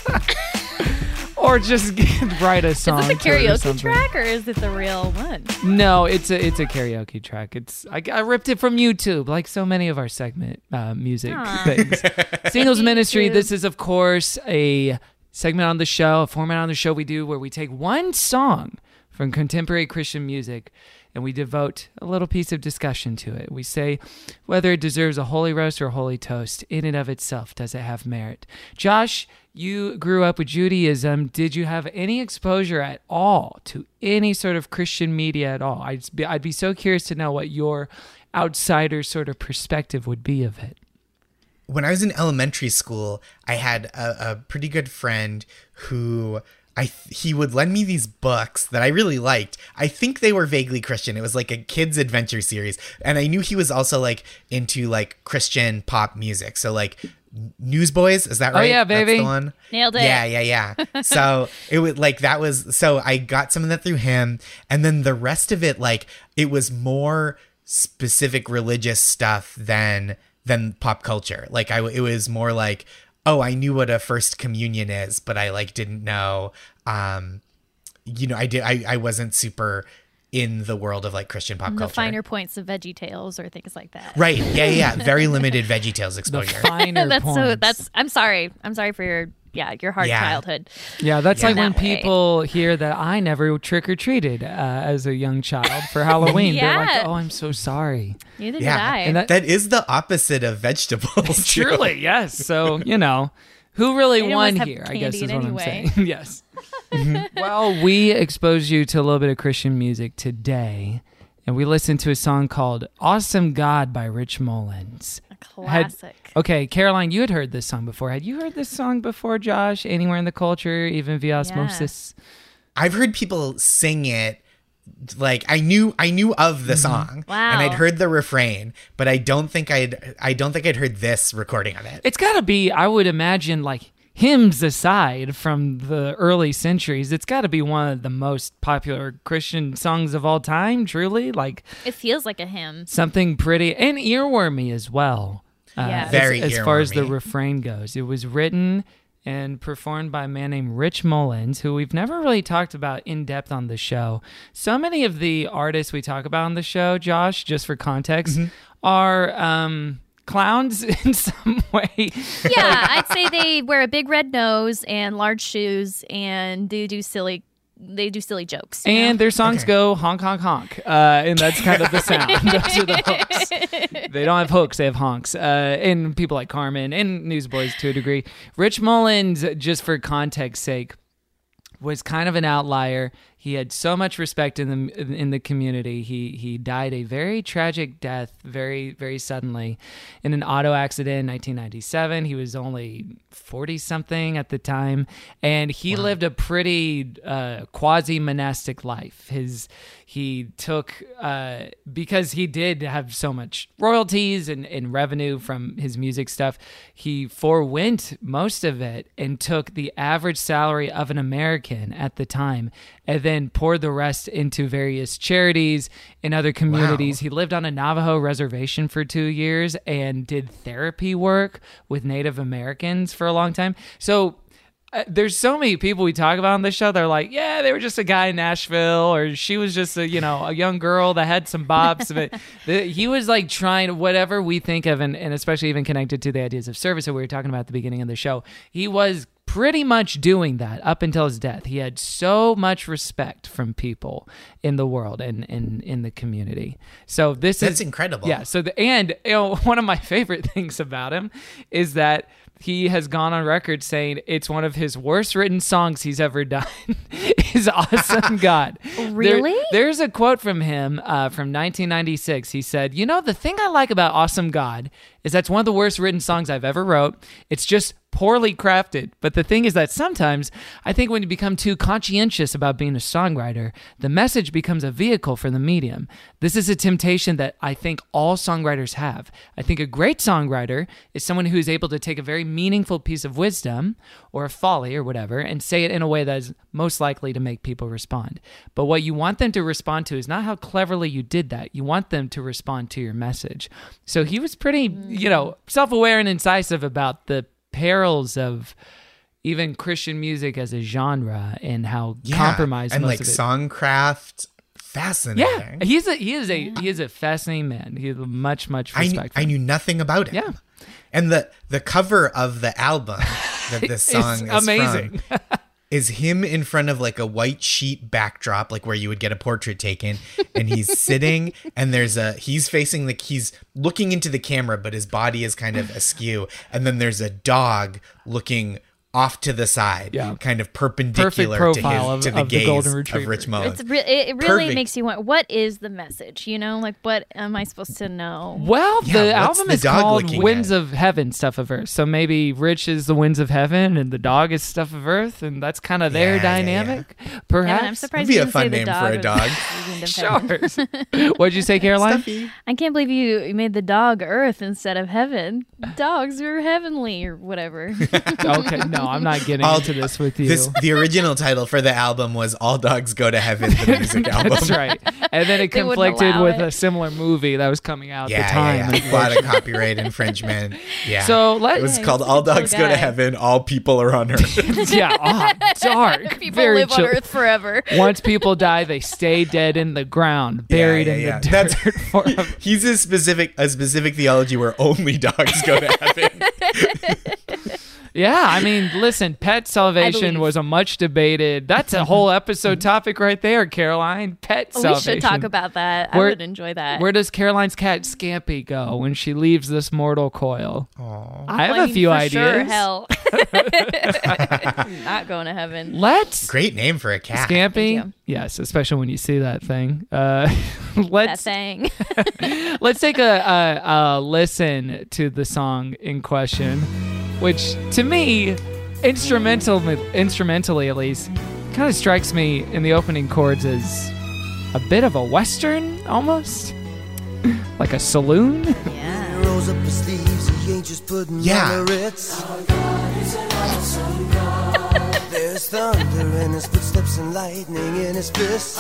Or just get, write a song. Is this a to it or karaoke something. track or is it the real one? No, it's a it's a karaoke track. It's I, I ripped it from YouTube, like so many of our segment uh, music Aw. things. Singles Ministry. YouTube. This is, of course, a segment on the show, a format on the show we do where we take one song from contemporary Christian music and we devote a little piece of discussion to it. We say whether it deserves a holy roast or a holy toast. In and of itself, does it have merit? Josh, you grew up with Judaism. Did you have any exposure at all to any sort of Christian media at all? I'd be, I'd be so curious to know what your outsider sort of perspective would be of it. When I was in elementary school, I had a, a pretty good friend who I th- he would lend me these books that I really liked. I think they were vaguely Christian. It was like a kids adventure series, and I knew he was also like into like Christian pop music. So like Newsboys, is that Oh, right? yeah, baby. That's the one. Nailed it. Yeah, yeah, yeah. So it was like that was so I got some of that through him, and then the rest of it, like it was more specific religious stuff than than pop culture. Like I, it was more like, oh, I knew what a first communion is, but I like didn't know. Um, you know, I did. I, I wasn't super in the world of like Christian pop The culture. finer points of Veggie Tales or things like that. Right. Yeah, yeah. yeah. Very limited Veggie Tales The exposure. finer that's so. points. That's. I'm sorry. I'm sorry for your. Yeah, your hard Yeah. childhood. Yeah, that's Yeah. like when That way. people hear that I never trick-or-treated uh, as a young child for Halloween. They're like, Yeah. oh, I'm so sorry. Neither Yeah. did I. And that- That is the opposite of vegetables. too. Truly, yes. So, you know, who really They didn't won always have here, I guess is candy what in I'm any saying. way. Yes. Well, we exposed you to a little bit of Christian music today, and we listened to a song called Awesome God by Rich Mullins. A classic. Had, okay, Caroline, you had heard this song before. Had you heard this song before, Josh? Anywhere in the culture, even via osmosis? I've heard people sing it. Like I knew, I knew of the song, Wow. and I'd heard the refrain, but I don't think I'd, I don't think I'd heard this recording of it. It's got to be, I would imagine, like hymns aside from the early centuries, it's got to be one of the most popular Christian songs of all time, truly. Like It feels like a hymn. something pretty and earwormy as well. Uh, Yeah. as- Very as, far as the earwormy. refrain goes. It was written and performed by a man named Rich Mullins, who we've never really talked about in depth on the show. So many of the artists we talk about on the show, Josh, just for context, are um, clowns in some way. Yeah, I'd say they wear a big red nose and large shoes and do do silly they do silly jokes. you And know? their songs go honk, honk, honk. Uh, and that's kind of the sound. Those are the hooks. They don't have hooks, they have honks. Uh, and people like Carmen and Newsboys to a degree. Rich Mullins, just for context sake, was kind of an outlier. He had so much respect in the in the community. He he died a very tragic death, very very suddenly, in an auto accident in nineteen ninety-seven. He was only forty something at the time, and he lived a pretty uh, quasi monastic life. His he took uh, because he did have so much royalties and, and revenue from his music stuff. He forewent most of it and took the average salary of an American at the time, and then poured the rest into various charities in other communities. Wow. He lived on a Navajo reservation for two years and did therapy work with Native Americans for a long time. So uh, there's so many people we talk about on this show. They're like, yeah, they were just a guy in Nashville, or she was just a, you know, a young girl that had some bops. But the, he was like trying whatever we think of, and, and especially even connected to the ideas of service that we were talking about at the beginning of the show. He was pretty much doing that up until his death. He had so much respect from people in the world and in in the community. So this That's is incredible. Yeah. So the and you know, one of my favorite things about him is that he has gone on record saying it's one of his worst written songs he's ever done. Is Awesome God. Really? There- there's a quote from him uh, from nineteen ninety-six. He said, "You know, the thing I like about Awesome God is that's one of the worst written songs I've ever wrote. It's just poorly crafted. But the thing is that sometimes I think when you become too conscientious about being a songwriter, the message becomes a vehicle for the medium. This is a temptation that I think all songwriters have. I think a great songwriter is someone who is able to take a very meaningful piece of wisdom or a folly or whatever and say it in a way that is most likely to make people respond. But what you want them to respond to is not how cleverly you did that. You want them to respond to your message." So he was pretty, you know, self-aware and incisive about the perils of even Christian music as a genre and how Yeah, compromised and most like of it. songcraft. Fascinating. Yeah, he's a he is a he is a fascinating man. He has much much I, kn- respect. for I him. knew nothing about him. Yeah. And the the cover of the album that this song It's is amazing. from is him in front of like a white sheet backdrop, like where you would get a portrait taken, and he's sitting and there's a he's facing like he's looking into the camera, but his body is kind of askew, and then there's a dog looking off to the side, Yeah. kind of perpendicular to, his, profile of- to the of the gaze golden of retriever. Rich Mullins. It's re- it it really Perfect. makes you want, what is the message? You know, like, what am I supposed to know? Well, Yeah, the what's album the is dog called looking Winds at? of Heaven, Stuff of Earth. So maybe Rich is the winds of heaven and the dog is stuff of earth, and that's kind of their Yeah, yeah, dynamic, Yeah, perhaps. I'm surprised That'd be you a didn't fun say the name dog for a was dog. the wind of heaven. Sure. What'd you say, Caroline? Stuffy. I can't believe you you made the dog earth instead of heaven. Dogs are heavenly or whatever. Okay, no, I'm not getting All- into this with you. This the original title for the album was "All Dogs Go to Heaven," the music album. That's right. And then it They wouldn't conflicted allow with it. a similar movie that was coming out Yeah, at the time. yeah, yeah. A lot of copyright infringement. Yeah. So let it was Yeah, called he's a "All good Dogs little Go to guy. Heaven, All People Are on Earth." yeah, oh, dark. People very live chill. on earth forever. Once people die, they stay dead in the ground, buried Yeah, in yeah, the yeah. dirt That's- forever. He's a specific a specific theology where only dogs go to heaven. Yeah, I mean, listen, pet salvation believe. was a much debated. That's a whole episode topic right there, Caroline. Pet We salvation. should talk about that. Where- I would enjoy that. Where does Caroline's cat Scampy go when she leaves this mortal coil? I have Well, I a mean, few for ideas. Sure, hell. Not going to heaven. Let's Great name for a cat. Thank Scampy. you. Yes, especially when you see that thing. Uh, let's That thing. let's take a, a, a listen to the song in question, which to me, instrumental, instrumentally at least, kind of strikes me in the opening chords as a bit of a western almost, like a saloon. Yeah. He rolls up his sleeves, he ain't just putting Yeah. on the Ritz. There's thunder in his footsteps and lightning in his fists.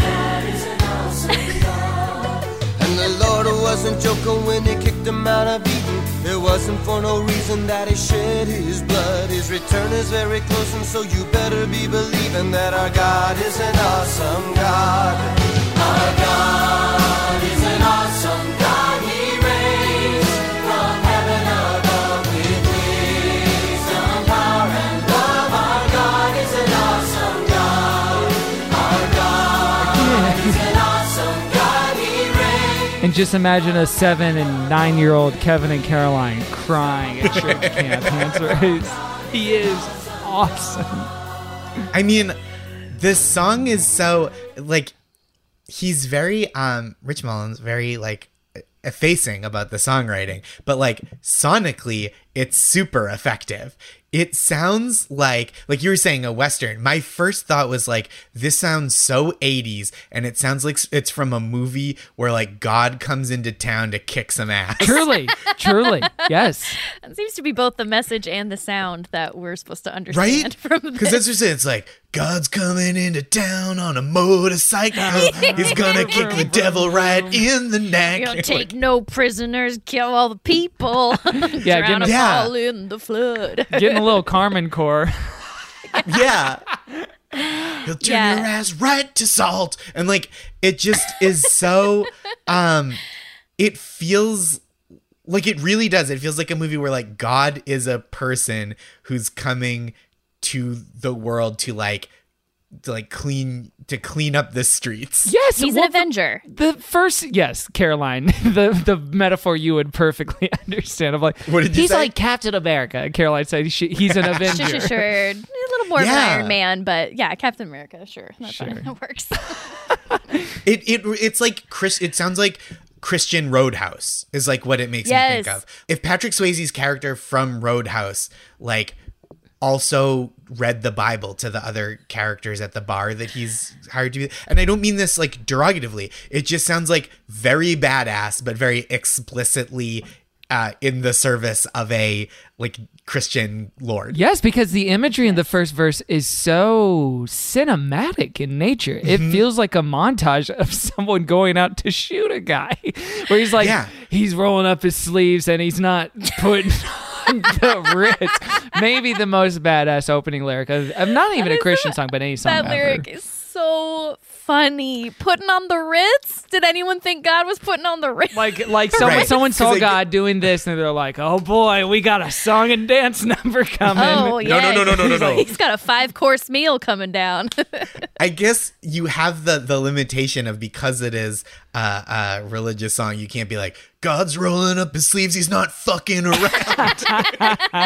And the Lord wasn't joking when he kicked him out of Eden. It wasn't for no reason that he shed his blood. His return is very close, and so you better be believing that our God is an awesome God. Our God is an awesome God. He reigns from heaven above with wisdom, power, and love. Our God is an awesome God. Our God is an awesome God. He reigns. And just imagine a seven and nine year old Kevin and Caroline crying at church camp. Answer is, he is awesome. I mean, this song is so like he's very um Rich Mullins very like effacing about the songwriting, but like sonically it's super effective. It sounds like like you were saying a western. My first thought was like, this sounds so eighties, and it sounds like it's from a movie where like God comes into town to kick some ass. Truly, truly, yes. It seems to be both the message and the sound that we're supposed to understand Right? from Because this. that's just it. It's like, God's coming into town on a motorcycle. He's gonna kick the devil right in the neck. You know, take no prisoners, kill all the people. Yeah, drown give us me- Yeah. all in the flood. Getting a little Carmen core. Yeah. He'll turn Yeah. your ass right to salt. And like, it just is so, um, it feels like it really does. It feels like a movie where like God is a person who's coming to the world to like, to like clean, to clean up the streets. Yes, He's well, an Avenger. The first, yes, Caroline, the the metaphor you would perfectly understand. Of like, What did you he's say? like Captain America. Caroline said she, he's an Sure, Avenger. sure, sure. A little more Yeah. of an Iron Man, but yeah, Captain America, sure. That's Sure. fine. That works. It it it's like Chris. It sounds like Christian Roadhouse is like what it makes me Yes. think of. If Patrick Swayze's character from Roadhouse like also read the Bible to the other characters at the bar that he's hired to be, and I don't mean this like derogatively. It just sounds like very badass, but very explicitly uh, in the service of a like Christian Lord. Yes, because the imagery in the first verse is so cinematic in nature. It Mm-hmm. feels like a montage of someone going out to shoot a guy, where he's like, Yeah. he's rolling up his sleeves and he's not putting on the Ritz. Maybe the most badass opening lyric of, of not even a Christian song, but any song That ever. lyric is so funny. Putting on the Ritz? Did anyone think God was putting on the Ritz? Like, like someone, Right. someone saw 'Cause they- God doing this, and they're like, "Oh boy, we got a song and dance number coming." Oh, yeah. no, no, no, no, no, He's no. like- He's got a five course meal coming down. I guess you have the the limitation of, because it is uh, a religious song, you can't be like, God's rolling up his sleeves, he's not fucking around.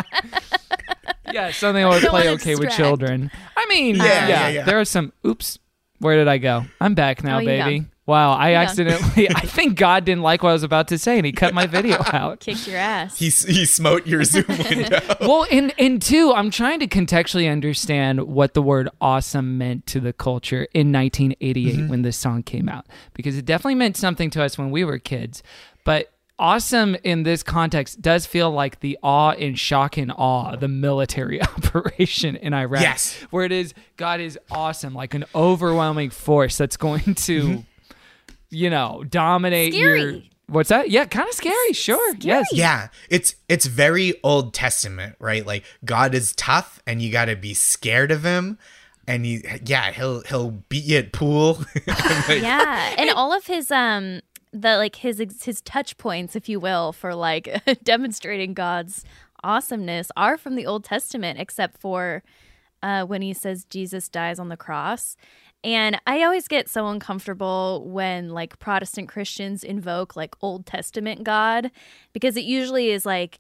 Yeah, something I would don't play wanna okay with distract. children. I mean, yeah, Yeah, yeah, yeah. there are some. Oops, where did I go? I'm back now, Oh, you're baby. gone. Wow, I You're gone. accidentally. I think God didn't like what I was about to say, and he cut my video out. Kicked your ass. he he smote your Zoom window. Well, and and two, I'm trying to contextually understand what the word awesome meant to the culture in nineteen eighty-eight when this song came out, because it definitely meant something to us when we were kids. But awesome in this context does feel like the awe and shock and awe, the military operation in Iraq. Yes. Where it is, God is awesome, like an overwhelming force that's going to, you know, dominate Scary. your. What's that? Yeah, kind of scary. Sure. Yes. Yeah, it's it's very Old Testament, right? Like God is tough, and you got to be scared of him, and he yeah he'll he'll beat you at pool. Like, Yeah, and all of his um the like his his touch points, if you will, for like demonstrating God's awesomeness are from the Old Testament, except for uh, when he says Jesus dies on the cross. And I always get so uncomfortable when like Protestant Christians invoke like Old Testament God, because it usually is like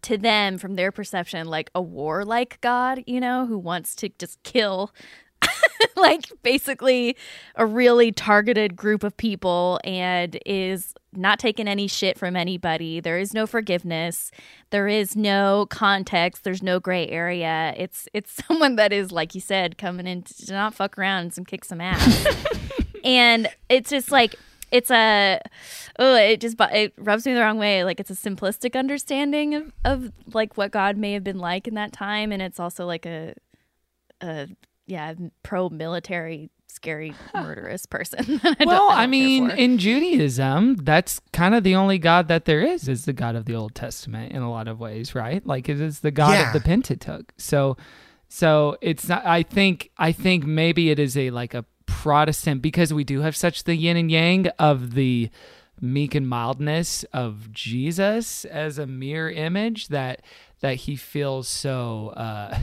to them, from their perception, like a warlike God, you know, who wants to just kill like basically a really targeted group of people and is not taking any shit from anybody. There is no forgiveness. There is no context. There's no gray area. It's it's someone that is, like you said, coming in to not fuck around and kick some ass. And it's just like, it's a, oh, it just, it rubs me the wrong way. Like, it's a simplistic understanding of, of like what God may have been like in that time. And it's also like a, a yeah, pro-military, scary, murderous person. I well, I, I mean, for. in Judaism, that's kind of the only God that there is, is the God of the Old Testament in a lot of ways, right? Like, it is the God Yeah. of the Pentateuch. So, so it's not, I think, I think maybe it is a, like a Protestant, because we do have such the yin and yang of the meek and mildness of Jesus as a mirror image, that that he feels so uh,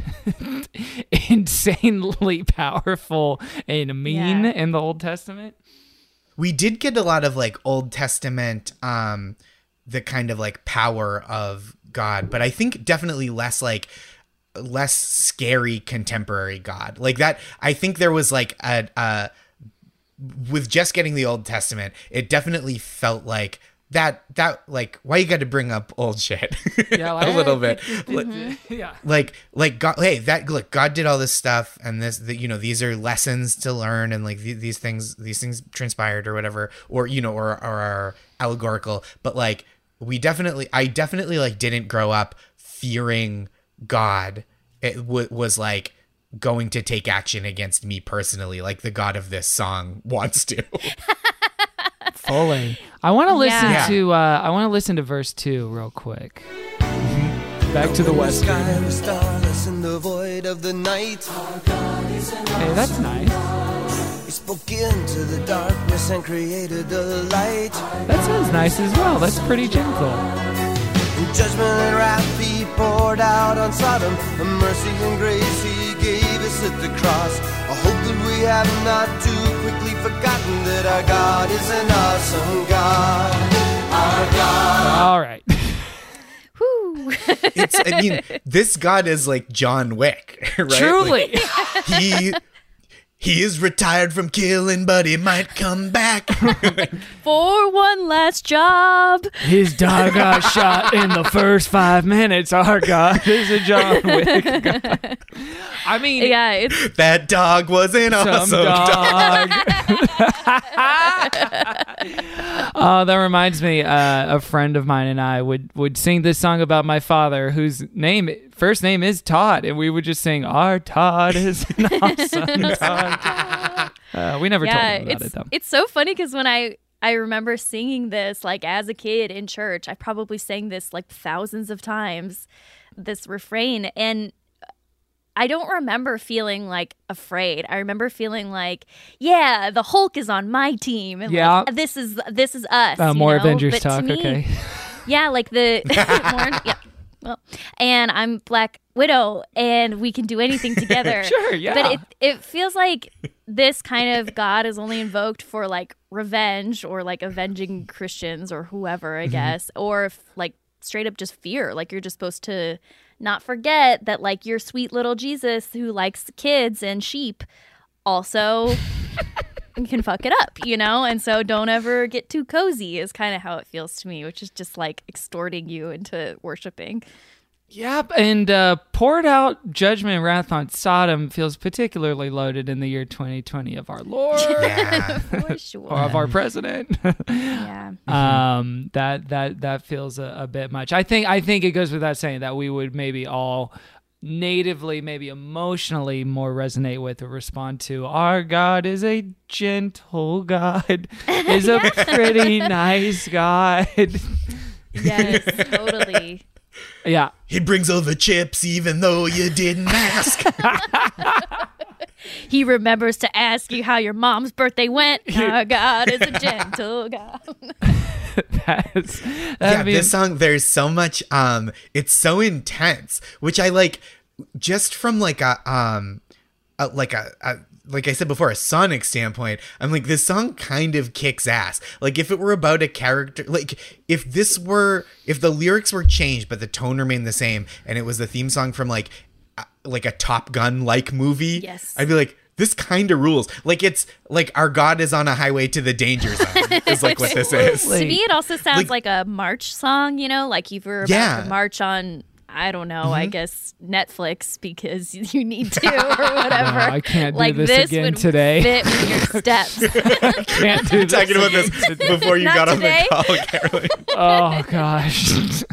insanely powerful and mean Yeah. in the Old Testament. We did get a lot of like Old Testament, um, the kind of like power of God, but I think definitely less like less scary contemporary God like that. I think there was like a, uh, with just getting the Old Testament, it definitely felt like that, that like, why you got to bring up old shit Yeah, a little bit. Mm-hmm. Yeah. Like, like God, hey, that look, God did all this stuff, and this, the, you know, these are lessons to learn, and like th- these things, these things transpired or whatever, or you know, or, or are allegorical. But like, we definitely, I definitely like didn't grow up fearing God. It w- was like going to take action against me personally, like the God of this song wants to. Fully. I want to listen Yeah. to. Uh, I want to listen to verse two real quick. Back to the When western. sky was starless in the void of the night. Hey, that's nice. He spoke into the darkness and created the light. That sounds nice as well. That's pretty gentle. In judgment and wrath he poured out on Sodom. A mercy and grace he gave us at the cross. I hope that we have not too quickly forgotten that our God is an awesome God. Our God. All right. Whew. It's, I mean, this God is like John Wick, right? Truly. Like, he he is retired from killing, but he might come back. For one last job. His dog got shot in the first five minutes. Our God is a John Wick God. I mean, Yeah, it's That dog was an some awesome dog. dog. Oh, that reminds me. Uh, a friend of mine and I would would sing this song about my father, whose name first name is Todd, and we would just sing, "Our Todd is an awesome dog." Uh, we never yeah, told him about it's it though. it's so funny because when I I remember singing this like as a kid in church, I probably sang this like thousands of times, this refrain, and I don't remember feeling like afraid. I remember feeling like, yeah, the Hulk is on my team, and Yeah. like, this is this is us. Uh, you more know? Avengers But to talk, me, okay? Yeah, like the more, yeah. Well, and I'm Black Widow, and we can do anything together. Sure, yeah. But it it feels like this kind of God is only invoked for like revenge or like avenging Christians or whoever, I guess, or if, like straight up just fear. Like you're just supposed to not forget that like your sweet little Jesus who likes kids and sheep also can fuck it up, you know? And so don't ever get too cozy is kind of how it feels to me, which is just like extorting you into worshiping. Yep, and uh, poured out judgment and wrath on Sodom feels particularly loaded in the year twenty twenty of our Lord Yeah. For sure. or of our president. Yeah. um, that that that feels a, a bit much. I think I think it goes without saying that we would maybe all natively, maybe emotionally, more resonate with or respond to. Our God is a gentle God, is a pretty nice God. Yes, totally. Yeah. He brings over chips even though you didn't ask. He remembers to ask you how your mom's birthday went. Our God is a gentle God. That's, Yeah, that'd be this song, there's so much, um, it's so intense, which I like just from like a, um, a, like a, a, like I said before, a sonic standpoint, I'm like, this song kind of kicks ass. Like, if it were about a character, like, if this were, if the lyrics were changed, but the tone remained the same, and it was the theme song from, like, uh, like a Top Gun-like movie, Yes. I'd be like, this kind of rules. Like, it's like our God is on a highway to the danger zone, is like what this is. To me, it also sounds Like- like, a march song, you know, like you were about Yeah. to march on, I don't know, I guess Netflix because you need to or whatever. No, I can't do like this again would today. fit with your steps. Can't do this. Talking about this before you Not got today. on the call, Caroline. Oh gosh.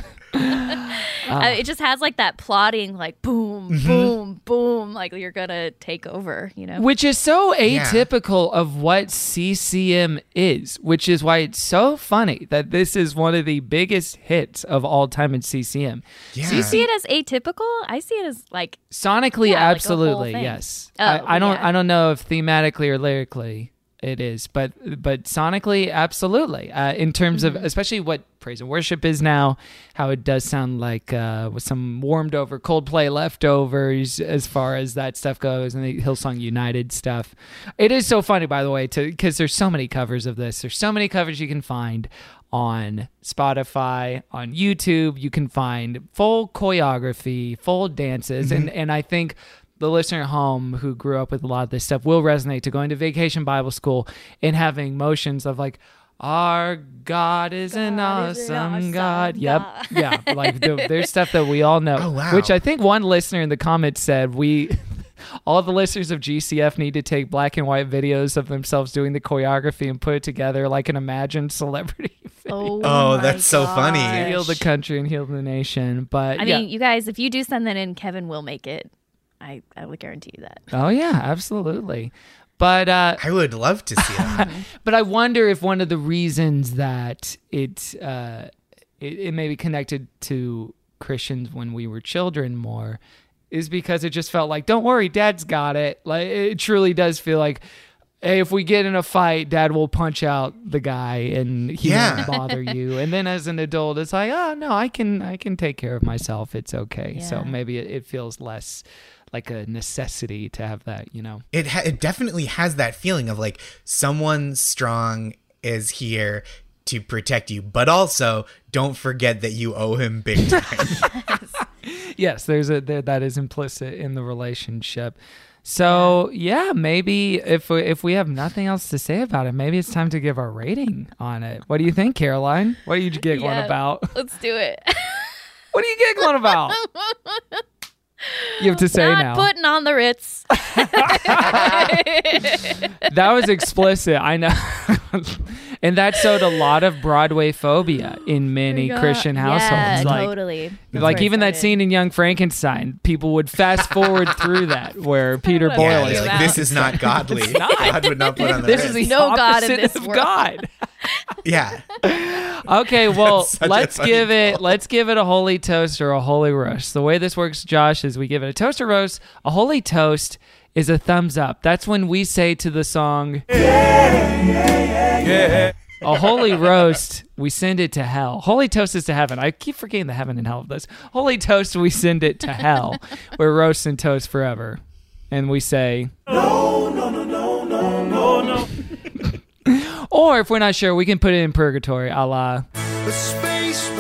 Uh, it just has like that plotting, like boom, Mm-hmm. boom, boom, like you're gonna take over, you know? Which is so Yeah. atypical of what C C M is, which is why it's so funny that this is one of the biggest hits of all time in C C M. Yeah. Do you see it as atypical? I see it as like Sonically, Yeah, like a whole absolutely, thing. yes. Oh, I, I don't, yeah. I don't know if thematically or lyrically it is, but but sonically, absolutely. Uh, in terms Mm-hmm. of especially what praise and worship is now, how it does sound like uh, with some warmed over Coldplay leftovers as far as that stuff goes, and the Hillsong United stuff. It is so funny, by the way, to because there's so many covers of this. There's so many covers you can find on Spotify, on YouTube. You can find full choreography, full dances, and and I think the listener at home who grew up with a lot of this stuff will resonate to going to Vacation Bible School and having motions of like, our God is an God is an awesome awesome God. Yep. God. Yeah. Like the, there's stuff that we all know, Oh, wow. which I think one listener in the comments said we, all the listeners of G C F need to take black and white videos of themselves doing the choreography and put it together like an imagined celebrity oh, Oh, my that's so funny. gosh. heal the country and heal the nation. But I yeah. mean, you guys, if you do send that in, Kevin will make it. I, I would guarantee you that. Oh yeah, absolutely. But uh, I would love to see that. but I wonder if one of the reasons that it, uh, it it may be connected to Christians when we were children more is because it just felt like, don't worry, Dad's got it. Like it truly does feel like, hey, if we get in a fight, Dad will punch out the guy and he Yeah. won't bother you. And then as an adult, it's like, oh no, I can I can take care of myself. It's okay. So Yeah. maybe it, it feels less like a necessity to have that, you know. It ha- it definitely has that feeling of like someone strong is here to protect you, but also don't forget that you owe him big time. Yes, there's a there, that is implicit in the relationship. So yeah, maybe if we, if we have nothing else to say about it, maybe it's time to give our rating on it. What do you think, Caroline? What are you giggling Yeah. about? Let's do it. What are you giggling about? You have to say Not now. putting on the Ritz. That was explicit. I know. And that showed a lot of Broadway phobia in many Christian households. Yeah, like, totally. That's like where it even that started. scene in Young Frankenstein, people would fast forward through that where Peter what I'm Boyle Yeah, talking is he's like, like, about. this is not godly. It's not. God would not put on the this Ritz. is the No God in opposite this of world. God. Yeah. Okay, well, Such a let's funny give it call. let's give it a holy toast or a holy roast. The way this works, Josh, is we give it a toast or roast. A holy toast is a thumbs up. That's when we say to the song, a holy roast, we send it to hell. Holy toast is to heaven. I keep forgetting the heaven and hell of this. Holy toast, we send it to hell. We're roast and toast forever. And we say, no, no, no, no, no, no, no. Or if we're not sure, we can put it in purgatory, a la, The space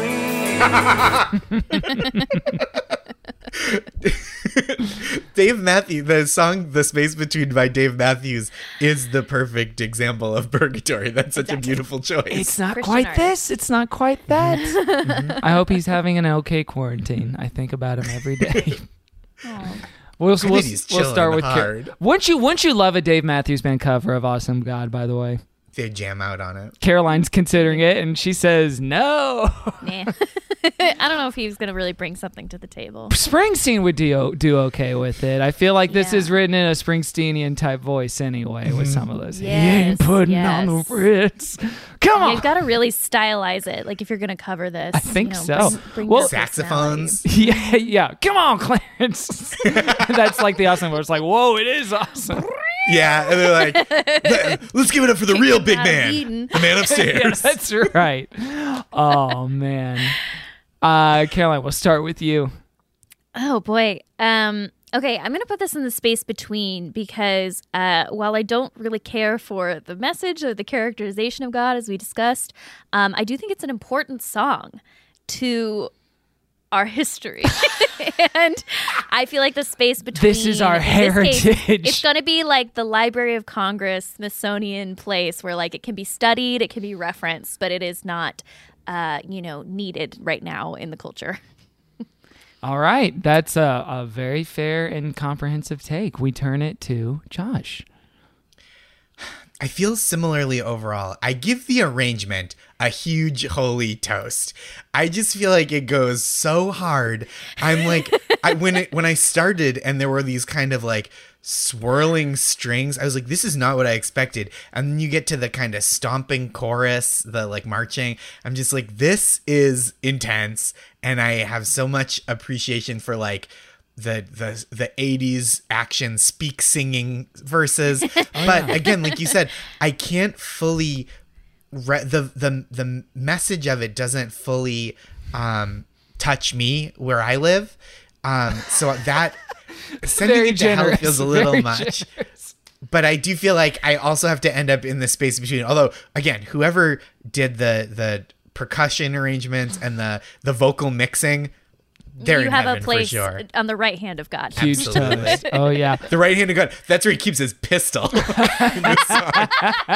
between. Dave Matthews, the song The Space Between by Dave Matthews is the perfect example of purgatory. That's such a beautiful choice. it's not Christian quite artist. this, it's not quite that. I hope he's having an okay quarantine. I think about him every day. We'll, we'll, bet we'll he's start chilling with Car- hard. Wouldn't you, wouldn't you love a Dave Matthews Band cover of Awesome God, by the way? They jam out on it. Caroline's considering it, and she says no. Nah. I don't know if he was going to really bring something to the table. Springsteen would do do okay with it. I feel like this Yeah. is written in a Springsteenian type voice anyway, with some of those. he Yes, ain't putting on the yes. Ritz. Come on. You've got to really stylize it. Like if you're going to cover this, I think you know, so. Bring, bring Well- your Saxophones. Yeah, yeah. Come on, Clarence. That's like the awesome where it's like, whoa, it is awesome. Yeah, and they're like, let's give it up for the real big out of man, Eden. the man Yeah, upstairs. that's right. Oh man. Uh, Caroline, we'll start with you. Oh boy. Um, Okay, I'm going to put this in the space between because uh, while I don't really care for the message or the characterization of God, as we discussed, um, I do think it's an important song to our history. And I feel like the space between... This is our in this heritage. case, it's going to be like the Library of Congress, Smithsonian place where like it can be studied, it can be referenced, but it is not, uh, you know, needed right now in the culture. All right. That's a, a very fair and comprehensive take. We turn it to Josh. I feel similarly overall. I give the arrangement a huge holy toast. I just feel like it goes so hard. I'm like, I, when it when I started and there were these kind of like swirling strings, I was like, this is not what I expected. And then you get to the kind of stomping chorus, the like marching. I'm just like, this is intense. And I have so much appreciation for like the the the eighties action speak singing verses. Oh, but yeah. Again, like you said, I can't fully re- the the the message of it doesn't fully um touch me where I live. Um so that sending Very it to generous, hell feels a little very much. generous. But I do feel like I also have to end up in the space between, although again, whoever did the the percussion arrangements and the the vocal mixing, they're you in have heaven a place for sure. on the right hand of God. Huge Absolutely. toast. Oh, yeah. The right hand of God. That's where he keeps his pistol. in this song.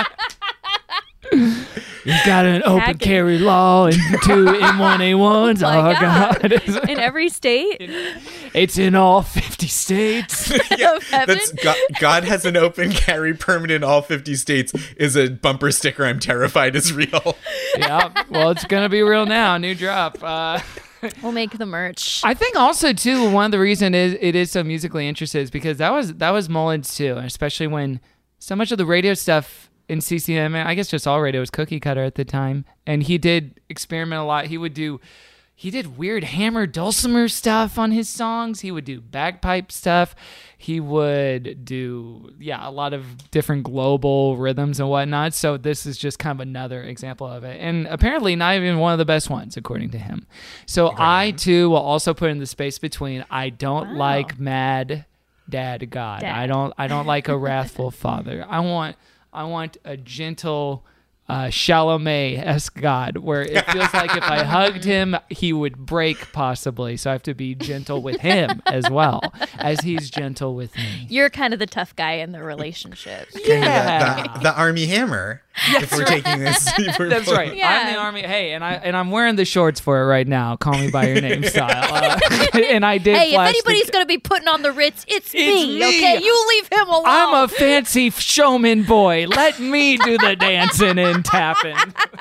He's got an open Hacking. carry law and two M one A ones. Oh, Oh, my God. God. In every state It's in all fifty states. Yeah, of heaven. that's God, God has an open carry permit in all fifty states is a bumper sticker I'm terrified is real. Yeah. Well, it's going to be real now. New drop. Uh, We'll make the merch. I think also too one of the reason is it is so musically interested is because that was that was Mullins too, and especially when so much of the radio stuff in C C M, I guess just all radio was cookie cutter at the time, and he did experiment a lot. He would do he did weird hammer dulcimer stuff on his songs. He would do bagpipe stuff. He would do yeah a lot of different global rhythms and whatnot. So this is just kind of another example of it, and apparently not even one of the best ones according to him. So right. I too will also put in the space between. I don't wow. like mad dad God. Dad. I don't I don't like a wrathful father. I want I want a gentle. Uh, Chalamet-esque God, where it feels like if I hugged him, he would break possibly. So I have to be gentle with him as well as he's gentle with me. You're kind of the tough guy in the relationship. Yeah, the, the, the Army Hammer. Yes, if we're right. taking this, if we're That's right. Yeah. I'm the army. Hey, and I and I'm wearing the shorts for it right now. Call me by your name style. Uh, and I did. Hey, if flash anybody's the, gonna be putting on the Ritz, it's, me, me. Okay, you leave him alone. I'm a fancy showman boy. Let me do the dancing and tapping.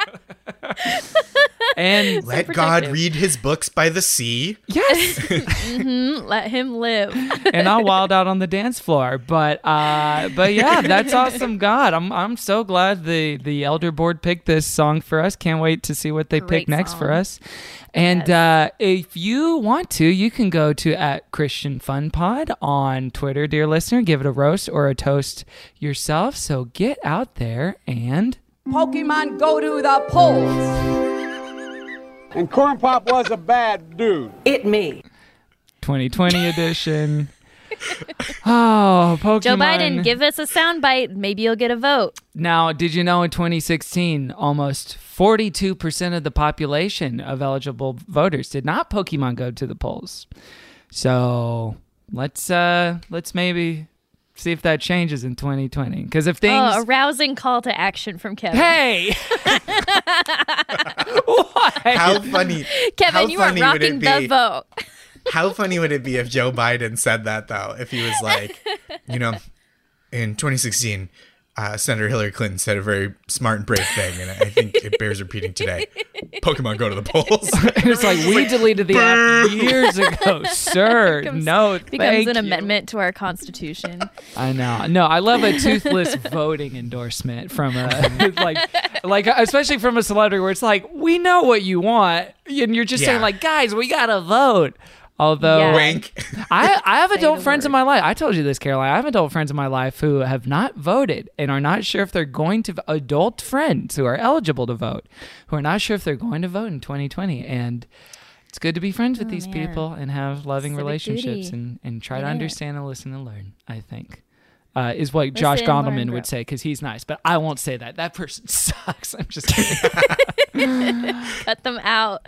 And let so God read his books by the sea. Yes. mm-hmm, let him live. And I'll wild out on the dance floor. But uh, but yeah, that's awesome. God, I'm I'm so glad the the elder board picked this song for us. Can't wait to see what they Great pick next song. for us. And Yes. uh, if you want to, you can go to at Christian Fun Pod on Twitter, dear listener. Give it a roast or a toast yourself. So get out there and Pokemon go to the polls. And Corn Pop was a bad dude. It me. twenty twenty edition. Oh, Pokemon. Joe Biden, give us a soundbite. Maybe you'll get a vote. Now, did you know in twenty sixteen, almost forty-two percent of the population of eligible voters did not Pokemon go to the polls? So let's uh, let's maybe see if that changes in twenty twenty. Because if things, Oh, a rousing call to action from Kevin. hey, what? How funny. Kevin, how you are funny would it rocking be? the vote. How funny would it be if Joe Biden said that, though? If he was like, you know, in twenty sixteen, uh, Senator Hillary Clinton said a very smart and brave thing, and I think it bears repeating today. Pokemon go to the polls. It's like, we deleted the app years ago, sir. Becomes- no, Becomes thank an you. amendment to our Constitution. I know. No, I love a toothless voting endorsement from a like, like especially from a celebrity where it's like, we know what you want, and you're just Yeah. saying like, guys, we gotta vote. Although Yeah. Wink. I, I have Say adult the friends in word. my life. I told you this, Caroline. I have adult friends in my life who have not voted and are not sure if they're going to. Adult friends who are eligible to vote, who are not sure if they're going to vote in twenty twenty. And It's good to be friends with Oh, these man. people and have loving Civic relationships duty. and, and try to Yeah. understand and listen and learn, I think. Uh, is what Josh Listen, learn, Gondelman grow. would say because he's nice, but I won't say that. That person sucks. I'm just kidding. Cut them out.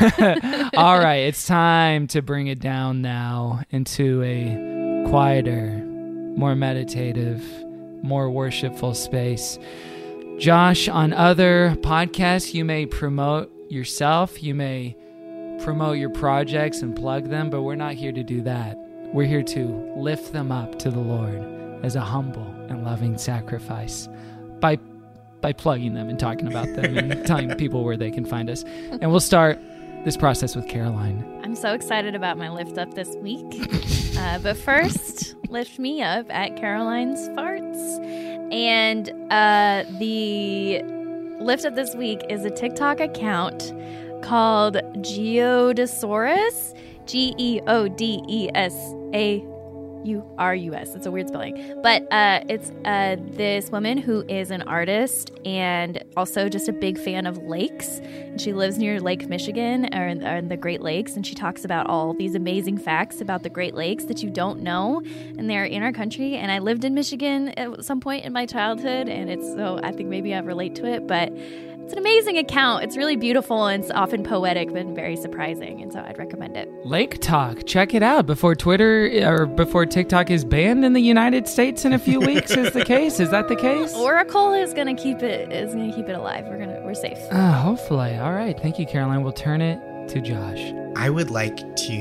All right, it's time to bring it down now into a quieter, more meditative, more worshipful space. Josh, on other podcasts, you may promote yourself, you may promote your projects and plug them, but we're not here to do that. We're here to lift them up to the Lord as a humble and loving sacrifice by by plugging them and talking about them and telling people where they can find us. And we'll start this process with Caroline. I'm so excited about my lift up this week. uh, but first, lift me up at Caroline's Farts. And uh, the lift up this week is a TikTok account called Geodosaurus, G E O D E S A U R U S. It's a weird spelling. But uh, it's uh, this woman who is an artist and also just a big fan of lakes. And she lives near Lake Michigan or in, or in the Great Lakes. And she talks about all these amazing facts about the Great Lakes that you don't know. And they're in our country. And I lived in Michigan at some point in my childhood. And it's so I think maybe I relate to it. But it's an amazing account. It's really beautiful and it's often poetic, but very surprising. And so I'd recommend it. Lake Talk. Check it out before Twitter or before TikTok is banned in the United States in a few weeks. Is the case? Is that the case? Oracle is gonna keep it is gonna keep it alive. We're gonna we're safe. Uh, hopefully. All right. Thank you, Caroline. We'll turn it to Josh. I would like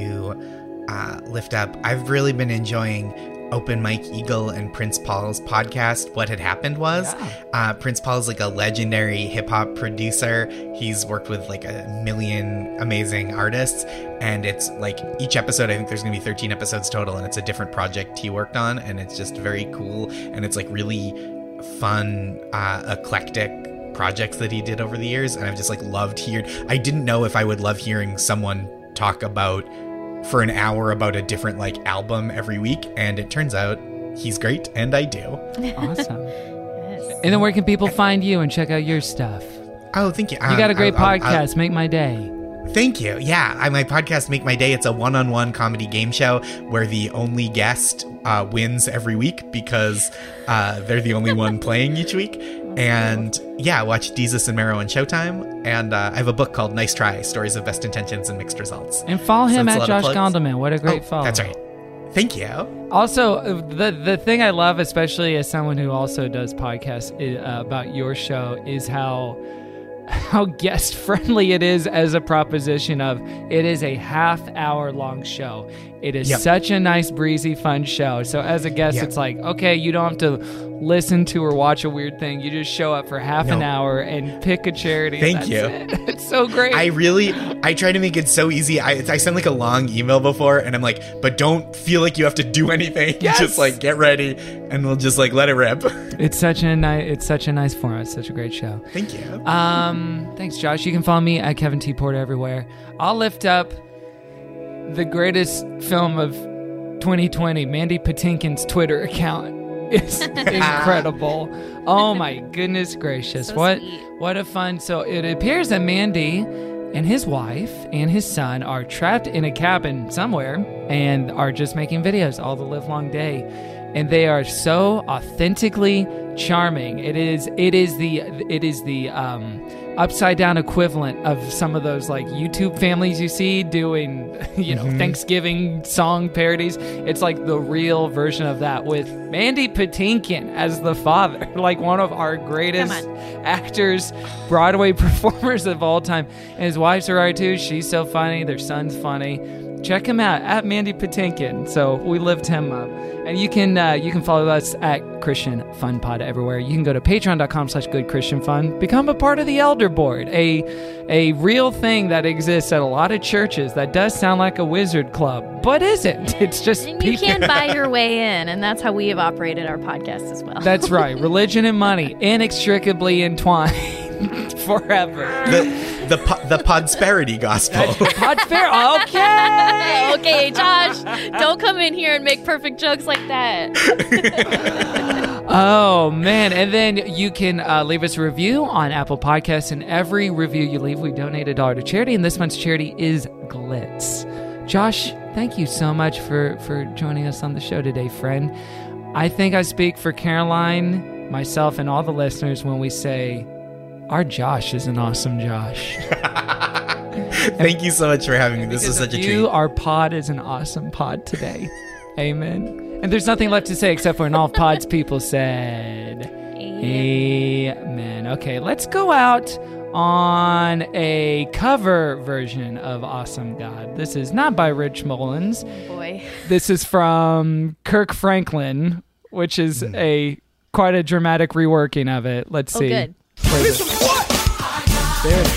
to uh, lift up. I've really been enjoying Open Mike Eagle and Prince Paul's podcast, What Had Happened Was. Yeah. Uh, Prince Paul is like a legendary hip hop producer. He's worked with like a million amazing artists. And it's like each episode, I think there's going to be thirteen episodes total. And it's a different project he worked on. And it's just very cool. And it's like really fun, uh, eclectic projects that he did over the years. And I've just like loved hearing. I didn't know if I would love hearing someone talk about for an hour about a different like album every week, and it turns out he's great and I do. Awesome. Yes. And then where can people find you and check out your stuff? Oh, thank you. You got a great Um, I'll- I'll- podcast. Make my day. Thank you. Yeah, I, my podcast, Make My Day, it's a one-on-one comedy game show where the only guest uh, wins every week because uh, they're the only one playing each week. And yeah, watch Jesus and Mero on Showtime. And uh, I have a book called Nice Try, Stories of Best Intentions and Mixed Results. And follow So him it's a at lot of Josh plugs. Gondelman. What a great Oh, follow. That's right. Thank you. Also, uh, the the thing I love, especially as someone who also does podcasts i- uh, about your show, is how how guest friendly it is as a proposition of it is a half hour long show. It is Yep. such a nice, breezy, fun show. So as a guest, Yep. it's like, okay, you don't have to listen to or watch a weird thing. You just show up for half an No. hour and pick a charity. Thank That's you. it. It's so great. I really, I try to make it so easy. I, I send like a long email before and I'm like, but don't feel like you have to do anything. Yes. Just like get ready and we'll just like let it rip. it's such a nice, it's such a nice format. It's such a great show. Thank you. Um, thanks, Josh. You can follow me at Kevin T. Porter everywhere. I'll lift up the greatest film of twenty twenty, Mandy Patinkin's Twitter account. It's incredible. Oh my goodness gracious. So what sweet. what a fun. So it appears that Mandy and his wife and his son are trapped in a cabin somewhere and are just making videos all the live long day. And they are so authentically charming. It is it is the it is the um upside down equivalent of some of those like YouTube families you see doing, you know, Mhm. Thanksgiving song parodies. It's like the real version of that with Mandy Patinkin as the father, like one of our greatest Come actors, Broadway performers of all time. And his wife's are too. She's so funny. Their son's funny. Check him out at Mandy Patinkin. So we lift him up. And you can uh, you can follow us at Christian Fun Pod everywhere. You can go to patreon.com slash good Christian fun. Become a part of the Elder Board, a a real thing that exists at a lot of churches that does sound like a wizard club, but isn't. It's just And you people. can buy your way in, and that's how we have operated our podcast as well. That's right. Religion and money inextricably entwined forever. The the po- the podsperity gospel. Pod fair. Okay. Okay, Josh, don't come in here and make perfect jokes like that. Oh, man. And then you can uh, leave us a review on Apple Podcasts. And every review you leave, we donate a dollar to charity. And this month's charity is Glitz. Josh, thank you so much for, for joining us on the show today, friend. I think I speak for Caroline, myself, and all the listeners when we say, our Josh is an awesome Josh. Thank you so much for having me. This Because was such of a you, treat. our pod is an awesome pod today. Amen. And there's nothing left to say except for, and all pods people said, amen. Okay, let's go out on a cover version of Awesome God. This is not by Rich Mullins. Oh boy. This is from Kirk Franklin, which is a quite a dramatic reworking of it. Let's Oh, see. good. Play this. There it is.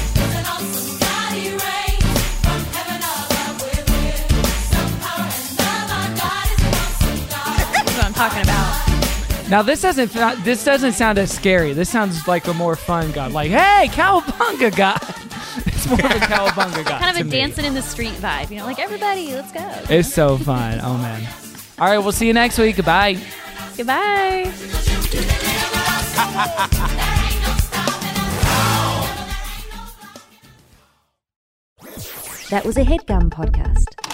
That's what I'm talking about. Now this doesn't this doesn't sound as scary. This sounds like a more fun God. Like, hey, Cowabunga God. It's more of a Cowabunga God. Kind to of a me. dancing in the street vibe. You know, like everybody, let's go. It's so fun. Oh man. All right, we'll see you next week. Goodbye. Goodbye. That was a HeadGum podcast.